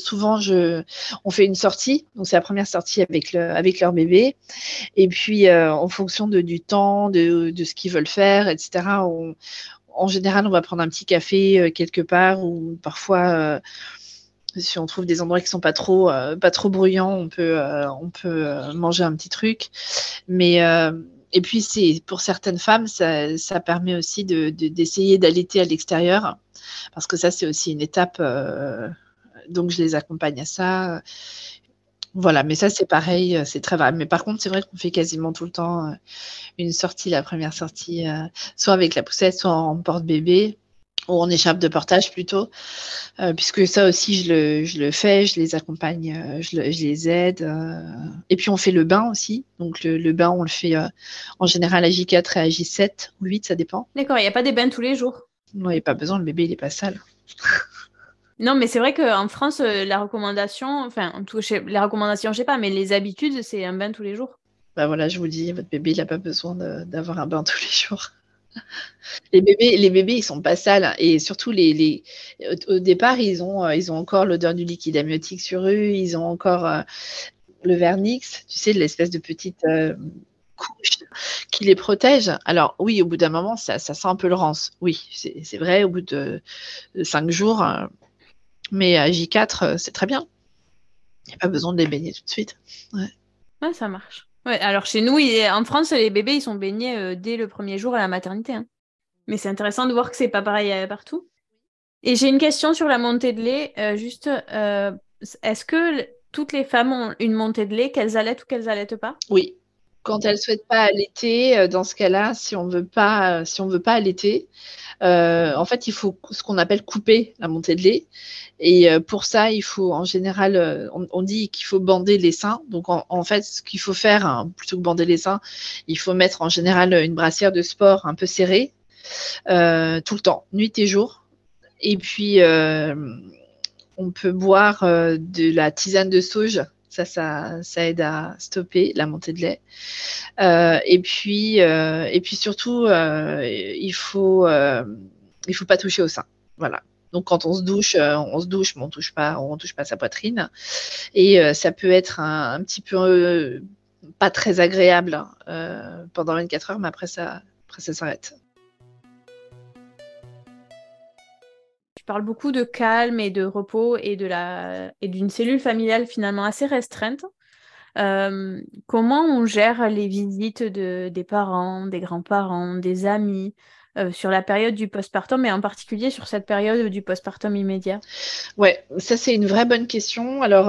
on fait une sortie. Donc c'est la première sortie avec leur bébé. Et puis en fonction du temps, de ce qu'ils veulent faire, etc. En général, on va prendre un petit café quelque part, ou parfois si on trouve des endroits qui sont pas trop bruyants, on peut manger un petit truc. Mais et puis, pour certaines femmes, ça permet aussi d'essayer d'allaiter à l'extérieur, parce que ça, c'est aussi une étape. Donc, je les accompagne à ça. Voilà, mais ça, c'est pareil, c'est très variable. Mais par contre, c'est vrai qu'on fait quasiment tout le temps une sortie, la première sortie, soit avec la poussette, soit en porte-bébé, ou en écharpe de portage plutôt, puisque ça aussi, je le fais, je les accompagne, je les aide. Et puis, on fait le bain aussi. Donc, le bain, on le fait en général à J4 et à J7 ou 8, ça dépend. D'accord, il n'y a pas des bains tous les jours. Non, il n'y a pas besoin, le bébé, il n'est pas sale. Non, mais c'est vrai qu'en France, la recommandation, les recommandations, je sais pas, mais les habitudes, c'est un bain tous les jours. Bah voilà, je vous dis, votre bébé, il n'a pas besoin d'avoir un bain tous les jours. Les bébés, ils sont pas sales, et surtout au départ, ils ont encore l'odeur du liquide amniotique sur eux, ils ont encore le vernix, tu sais, l'espèce de petite couche qui les protège. Alors oui, au bout d'un moment, ça sent un peu le rance. Oui, c'est vrai, au bout de 5 jours, mais à J4, c'est très bien. Il n'y a pas besoin de les baigner tout de suite. Ouais, ça marche. Ouais, alors chez nous, en France, les bébés, ils sont baignés dès le premier jour à la maternité. Hein. Mais c'est intéressant de voir que c'est pas pareil partout. Et j'ai une question sur la montée de lait. Est-ce que toutes les femmes ont une montée de lait, qu'elles allaitent ou qu'elles allaitent pas? Oui. Quand elles ne souhaitent pas allaiter, dans ce cas-là, si on veut pas allaiter, en fait, il faut ce qu'on appelle couper la montée de lait. Et pour ça, il faut en général, on dit qu'il faut bander les seins. Donc, en fait, ce qu'il faut faire, hein, plutôt que bander les seins, il faut mettre en général une brassière de sport un peu serrée, tout le temps, nuit et jour. Et puis, on peut boire de la tisane de sauge. Ça aide à stopper la montée de lait. Et puis surtout, il faut pas toucher au sein. Voilà. Donc quand on se douche, mais on touche pas sa poitrine. Et ça peut être un petit peu pas très agréable pendant 24 heures, mais après ça s'arrête. Tu parles beaucoup de calme et de repos et d'une cellule familiale finalement assez restreinte. Comment on gère les visites des parents, des grands-parents, des amis sur la période du postpartum, et en particulier sur cette période du postpartum immédiat? Ouais, ça c'est une vraie bonne question. Alors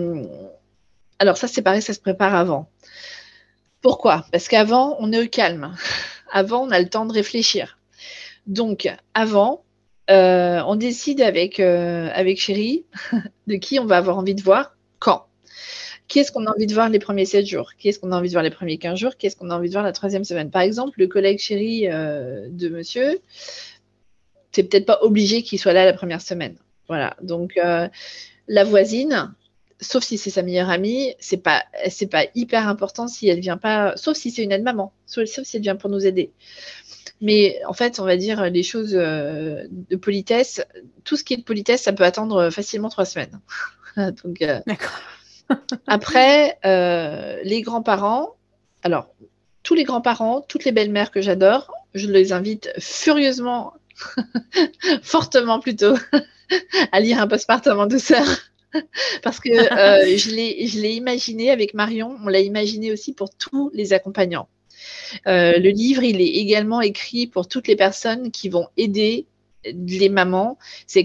ça c'est pareil, ça se prépare avant. Pourquoi? Parce qu'avant, on est au calme. Avant, on a le temps de réfléchir. Donc, avant, on décide avec Chérie de qui on va avoir envie de voir, quand. Qui est-ce qu'on a envie de voir les premiers 7 jours? Qui est-ce qu'on a envie de voir les premiers 15 jours? Qui est-ce qu'on a envie de voir la 3e semaine? Par exemple, le collègue chéri de monsieur, c'est peut-être pas obligé qu'il soit là la première semaine. Voilà. Donc, la voisine, sauf si c'est sa meilleure amie, c'est pas hyper important si elle vient pas, sauf si c'est une aide-maman, sauf si elle vient pour nous aider. Mais en fait, on va dire les choses de politesse, tout ce qui est de politesse, ça peut attendre facilement 3 semaines. Donc, D'accord. Après, les grands-parents, alors, tous les grands-parents, toutes les belles-mères que j'adore, je les invite furieusement, fortement plutôt, à lire un postpartum en douceur. Parce que je l'ai imaginé avec Marion, on l'a imaginé aussi pour tous les accompagnants. Le livre, il est également écrit pour toutes les personnes qui vont aider les mamans. C'est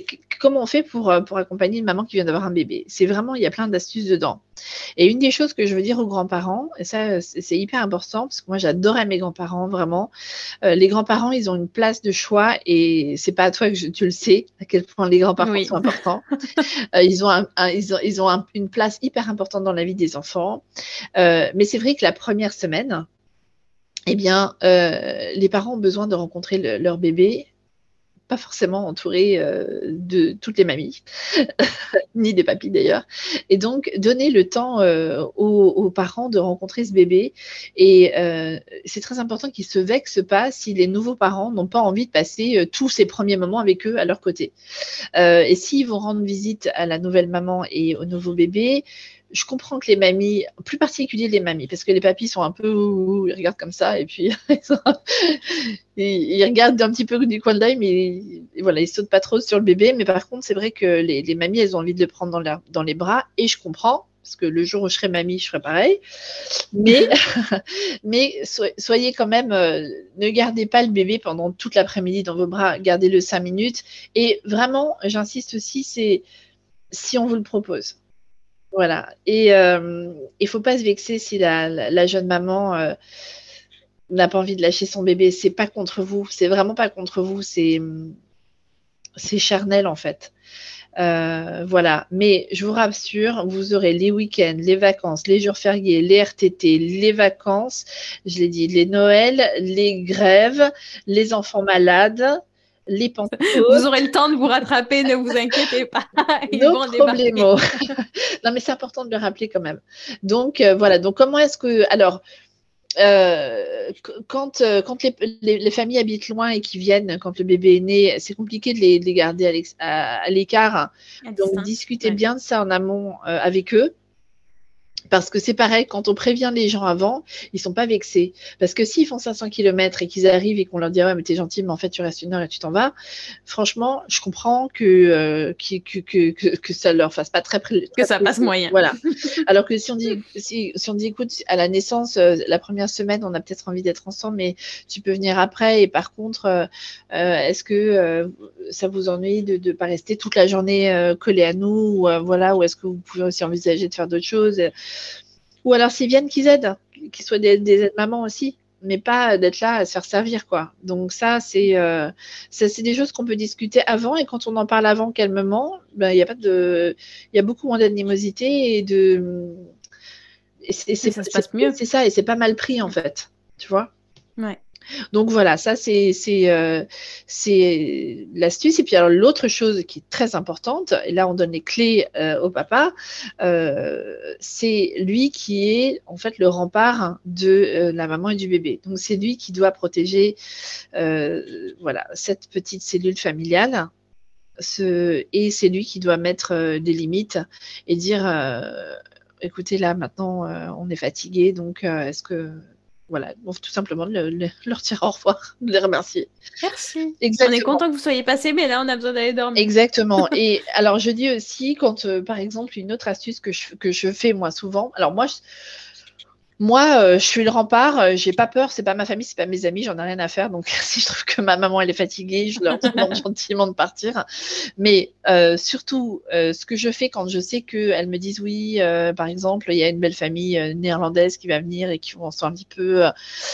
comment on fait pour accompagner une maman qui vient d'avoir un bébé? C'est vraiment, il y a plein d'astuces dedans. Et une des choses que je veux dire aux grands-parents, et ça, c'est hyper important, parce que moi, j'adorais mes grands-parents, vraiment. Les grands-parents, ils ont une place de choix, et c'est pas à toi que tu le sais, à quel point les grands-parents sont importants. Ils ont une place hyper importante dans la vie des enfants. Mais c'est vrai que la première semaine, eh bien, les parents ont besoin de rencontrer leur bébé, pas forcément entouré de toutes les mamies, ni des papis d'ailleurs. Et donc, donner le temps aux parents de rencontrer ce bébé. Et c'est très important qu'ils ne se vexent pas si les nouveaux parents n'ont pas envie de passer tous ces premiers moments avec eux à leur côté. Et s'ils vont rendre visite à la nouvelle maman et au nouveau bébé, je comprends que les mamies, plus particulier les mamies, parce que les papis sont un peu, ils regardent comme ça, et puis ils regardent un petit peu du coin de l'œil, mais voilà, ils sautent pas trop sur le bébé. Mais par contre, c'est vrai que les mamies, elles ont envie de le prendre dans les bras, et je comprends, parce que le jour où je serai mamie, je ferai pareil. Mais soyez quand même, ne gardez pas le bébé pendant toute l'après-midi dans vos bras, gardez-le 5 minutes. Et vraiment, j'insiste aussi, c'est si on vous le propose. Voilà. Et il faut pas se vexer si la jeune maman n'a pas envie de lâcher son bébé. C'est pas contre vous. C'est vraiment pas contre vous. C'est charnel en fait. Voilà. Mais je vous rassure, vous aurez les week-ends, les vacances, les jours fériés, les RTT, les vacances. Je l'ai dit, les Noëls, les grèves, les enfants malades. Les Pentecôtes. Vous aurez le temps de vous rattraper, ne vous inquiétez pas. No problemo. Non, mais c'est important de le rappeler quand même. Donc, voilà. Donc, comment est-ce que… Alors, quand les familles habitent loin et qu'ils viennent quand le bébé est né, c'est compliqué de les garder à l'écart. Donc, discutez bien de ça en amont avec eux. Parce que c'est pareil, quand on prévient les gens avant, ils ne sont pas vexés. Parce que s'ils font 500 km et qu'ils arrivent et qu'on leur dit « Ouais, mais t'es gentil, mais en fait, tu restes 1 heure et tu t'en vas », franchement, je comprends que ça ne leur fasse pas très que ça passe moyen. Voilà. Alors que si on dit « Écoute, à la naissance, la première semaine, on a peut-être envie d'être ensemble, mais tu peux venir après. Et par contre, est-ce que ça vous ennuie de ne pas rester toute la journée collés à nous voilà, ou est-ce que vous pouvez aussi envisager de faire d'autres choses ?» Ou alors s'ils viennent, qu'ils aident, qu'ils soient des aides-mamans aussi, mais pas d'être là à se faire servir, quoi. Donc ça, c'est des choses qu'on peut discuter avant, et quand on en parle avant calmement, il y a beaucoup moins d'animosité et ça se passe mieux. C'est ça, et c'est pas mal pris en fait, tu vois. Ouais. Donc voilà, ça c'est l'astuce. Et puis alors l'autre chose qui est très importante, et là on donne les clés au papa, c'est lui qui est en fait le rempart de la maman et du bébé. Donc c'est lui qui doit protéger voilà, cette petite cellule familiale. Et c'est lui qui doit mettre des limites et dire écoutez, là maintenant on est fatigué, donc est-ce que… Voilà, donc tout simplement leur dire au revoir, de les remercier. Merci. Exactement. On est content que vous soyez passés, mais là, on a besoin d'aller dormir. Exactement. Et alors, je dis aussi, quand, par exemple, une autre astuce que je fais, moi, souvent. Alors, moi, je suis le rempart, j'ai pas peur, c'est pas ma famille, c'est pas mes amis, j'en ai rien à faire. Donc, si je trouve que ma maman, elle est fatiguée, je leur demande gentiment de partir. Mais surtout, ce que je fais quand je sais qu'elles me disent oui, par exemple, il y a une belle famille néerlandaise qui va venir et qui vont se un petit peu,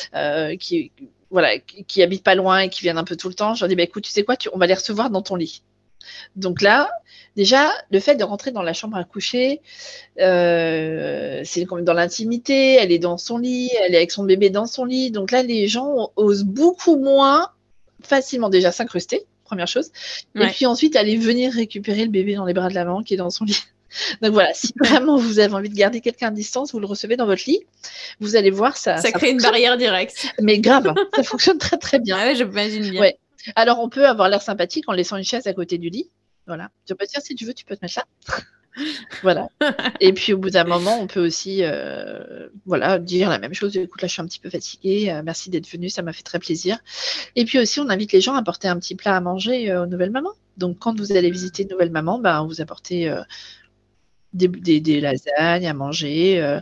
qui habitent pas loin et qui viennent un peu tout le temps, je leur dis, écoute, tu sais quoi, on va les recevoir dans ton lit. Donc là, déjà, le fait de rentrer dans la chambre à coucher, c'est quand même dans l'intimité, elle est dans son lit, elle est avec son bébé dans son lit. Donc là, les gens osent beaucoup moins facilement déjà s'incruster, première chose. Ouais. Et puis ensuite, aller venir récupérer le bébé dans les bras de la maman qui est dans son lit. Donc voilà, si vraiment vous avez envie de garder quelqu'un à distance, vous le recevez dans votre lit, vous allez voir ça. Ça crée une barrière directe. Mais grave, ça fonctionne très très bien. Ah ouais, je m'imagine bien. Ouais. Alors, on peut avoir l'air sympathique en laissant une chaise à côté du lit. Voilà. Tu peux dire, si tu veux, tu peux te mettre là. Voilà. Et puis, au bout d'un moment, on peut aussi dire la même chose. Écoute, là, je suis un petit peu fatiguée. Merci d'être venue. Ça m'a fait très plaisir. Et puis aussi, on invite les gens à apporter un petit plat à manger aux nouvelles mamans. Donc, quand vous allez visiter une nouvelle maman, vous apportez des lasagnes à manger.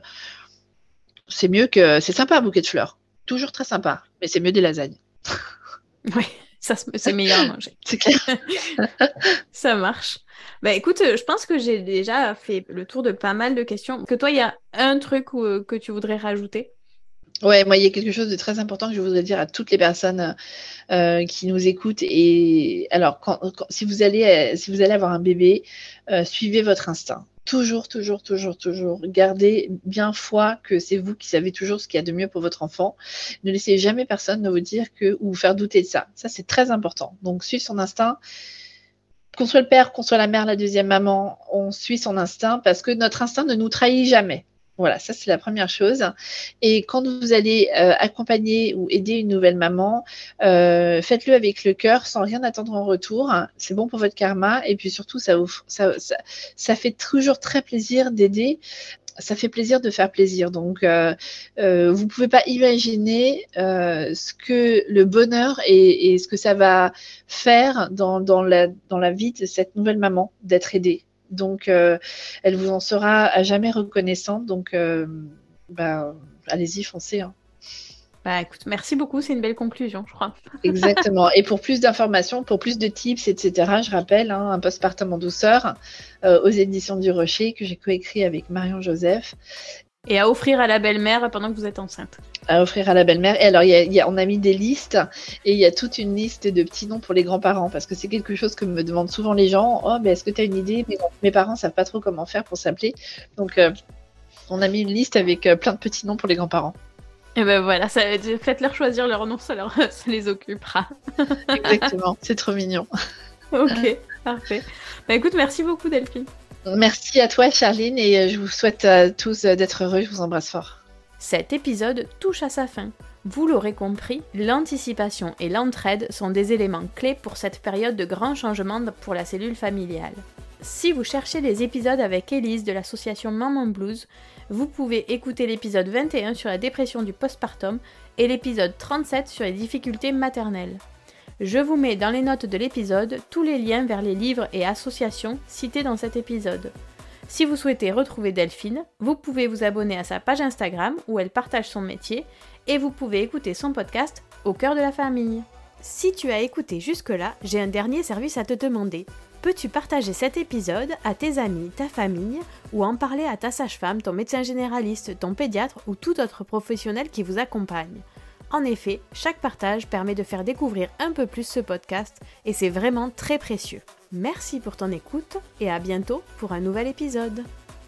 C'est sympa, un bouquet de fleurs. Toujours très sympa. Mais c'est mieux des lasagnes. Oui. c'est meilleur à manger. C'est clair. Ça marche. Bah écoute, je pense que j'ai déjà fait le tour de pas mal de questions. Que toi, il y a un truc que tu voudrais rajouter? Ouais, moi, il y a quelque chose de très important que je voudrais dire à toutes les personnes qui nous écoutent. Et alors, si vous allez avoir un bébé, suivez votre instinct. Toujours. Gardez bien foi que c'est vous qui savez toujours ce qu'il y a de mieux pour votre enfant. Ne laissez jamais personne vous dire ou vous faire douter de ça. Ça, c'est très important. Donc, suivre son instinct. Qu'on soit le père, qu'on soit la mère, la deuxième maman, on suit son instinct parce que notre instinct ne nous trahit jamais. Voilà, ça c'est la première chose. Et quand vous allez accompagner ou aider une nouvelle maman, faites-le avec le cœur, sans rien attendre en retour. C'est bon pour votre karma. Et puis surtout, ça fait toujours très plaisir d'aider. Ça fait plaisir de faire plaisir. Donc, vous ne pouvez pas imaginer ce que le bonheur et ce que ça va faire dans la vie de cette nouvelle maman, d'être aidée. Donc, elle vous en sera à jamais reconnaissante. Donc, allez-y, foncez. Hein. Bah écoute, merci beaucoup, c'est une belle conclusion, je crois. Exactement. Et pour plus d'informations, pour plus de tips, etc., je rappelle, un postpartum en douceur aux éditions du Rocher que j'ai coécrit avec Marion Joseph. Et à offrir à la belle-mère pendant que vous êtes enceinte. À offrir à la belle-mère. Et alors, on a mis des listes et il y a toute une liste de petits noms pour les grands-parents parce que c'est quelque chose que me demandent souvent les gens. Oh, mais est-ce que tu as une idée? Mes parents ne savent pas trop comment faire pour s'appeler. Donc, on a mis une liste avec plein de petits noms pour les grands-parents. Et ben voilà, faites-leur choisir leur nom, ça les occupera. Exactement, c'est trop mignon. Ok, parfait. Bah écoute, merci beaucoup Delphine. Merci à toi Charline et je vous souhaite à tous d'être heureux, je vous embrasse fort. Cet épisode touche à sa fin. Vous l'aurez compris, l'anticipation et l'entraide sont des éléments clés pour cette période de grands changements pour la cellule familiale. Si vous cherchez les épisodes avec Élise de l'association Maman Blues, vous pouvez écouter l'épisode 21 sur la dépression du postpartum et l'épisode 37 sur les difficultés maternelles. Je vous mets dans les notes de l'épisode tous les liens vers les livres et associations cités dans cet épisode. Si vous souhaitez retrouver Delphine, vous pouvez vous abonner à sa page Instagram où elle partage son métier et vous pouvez écouter son podcast Au cœur de la famille. Si tu as écouté jusque-là, j'ai un dernier service à te demander. Peux-tu partager cet épisode à tes amis, ta famille ou en parler à ta sage-femme, ton médecin généraliste, ton pédiatre ou tout autre professionnel qui vous accompagne? En effet, chaque partage permet de faire découvrir un peu plus ce podcast et c'est vraiment très précieux. Merci pour ton écoute et à bientôt pour un nouvel épisode.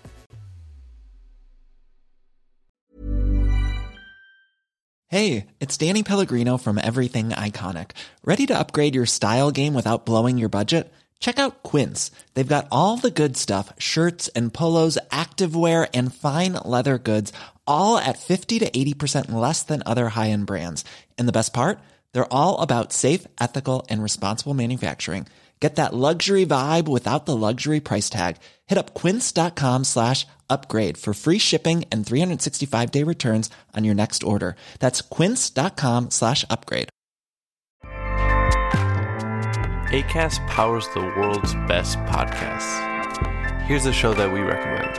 Hey, it's Danny Pellegrino from Everything Iconic. Ready to upgrade your style game without blowing your budget? Check out Quince. They've got all the good stuff, shirts and polos, activewear and fine leather goods, all at 50 to 80% less than other high-end brands. And the best part? They're all about safe, ethical, and responsible manufacturing. Get that luxury vibe without the luxury price tag. Hit up quince.com/upgrade for free shipping and 365-day returns on your next order. That's quince.com/upgrade. Acast powers the world's best podcasts. Here's a show that we recommend.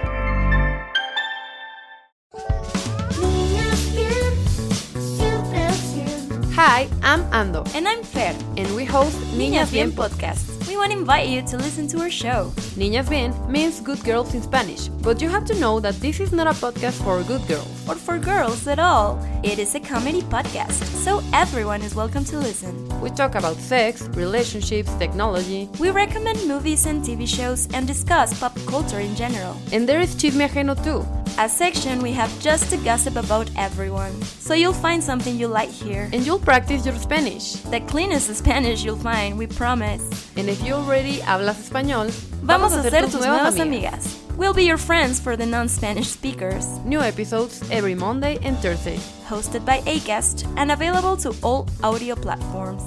Hi, I'm Ando. And I'm Fer. And we host Niñas Bien podcast. We want to invite you to listen to our show. Niñas Bien means good girls in Spanish, but you have to know that this is not a podcast for good girls. Or for girls at all. It is a comedy podcast, so everyone is welcome to listen. We talk about sex, relationships, technology. We recommend movies and TV shows and discuss pop culture in general. And there is Chisme Ajeno too. A section we have just to gossip about everyone. So you'll find something you like here. And you'll practice your Spanish. The cleanest Spanish you'll find, we promise. And if you already hablas español, vamos a ser tus nuevas amigas. We'll be your friends for the non-Spanish speakers. New episodes every Monday and Thursday. Hosted by Acast and available to all audio platforms.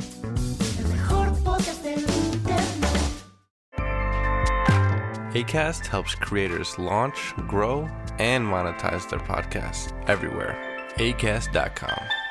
Acast helps creators launch, grow, and monetize their podcasts everywhere. Acast.com.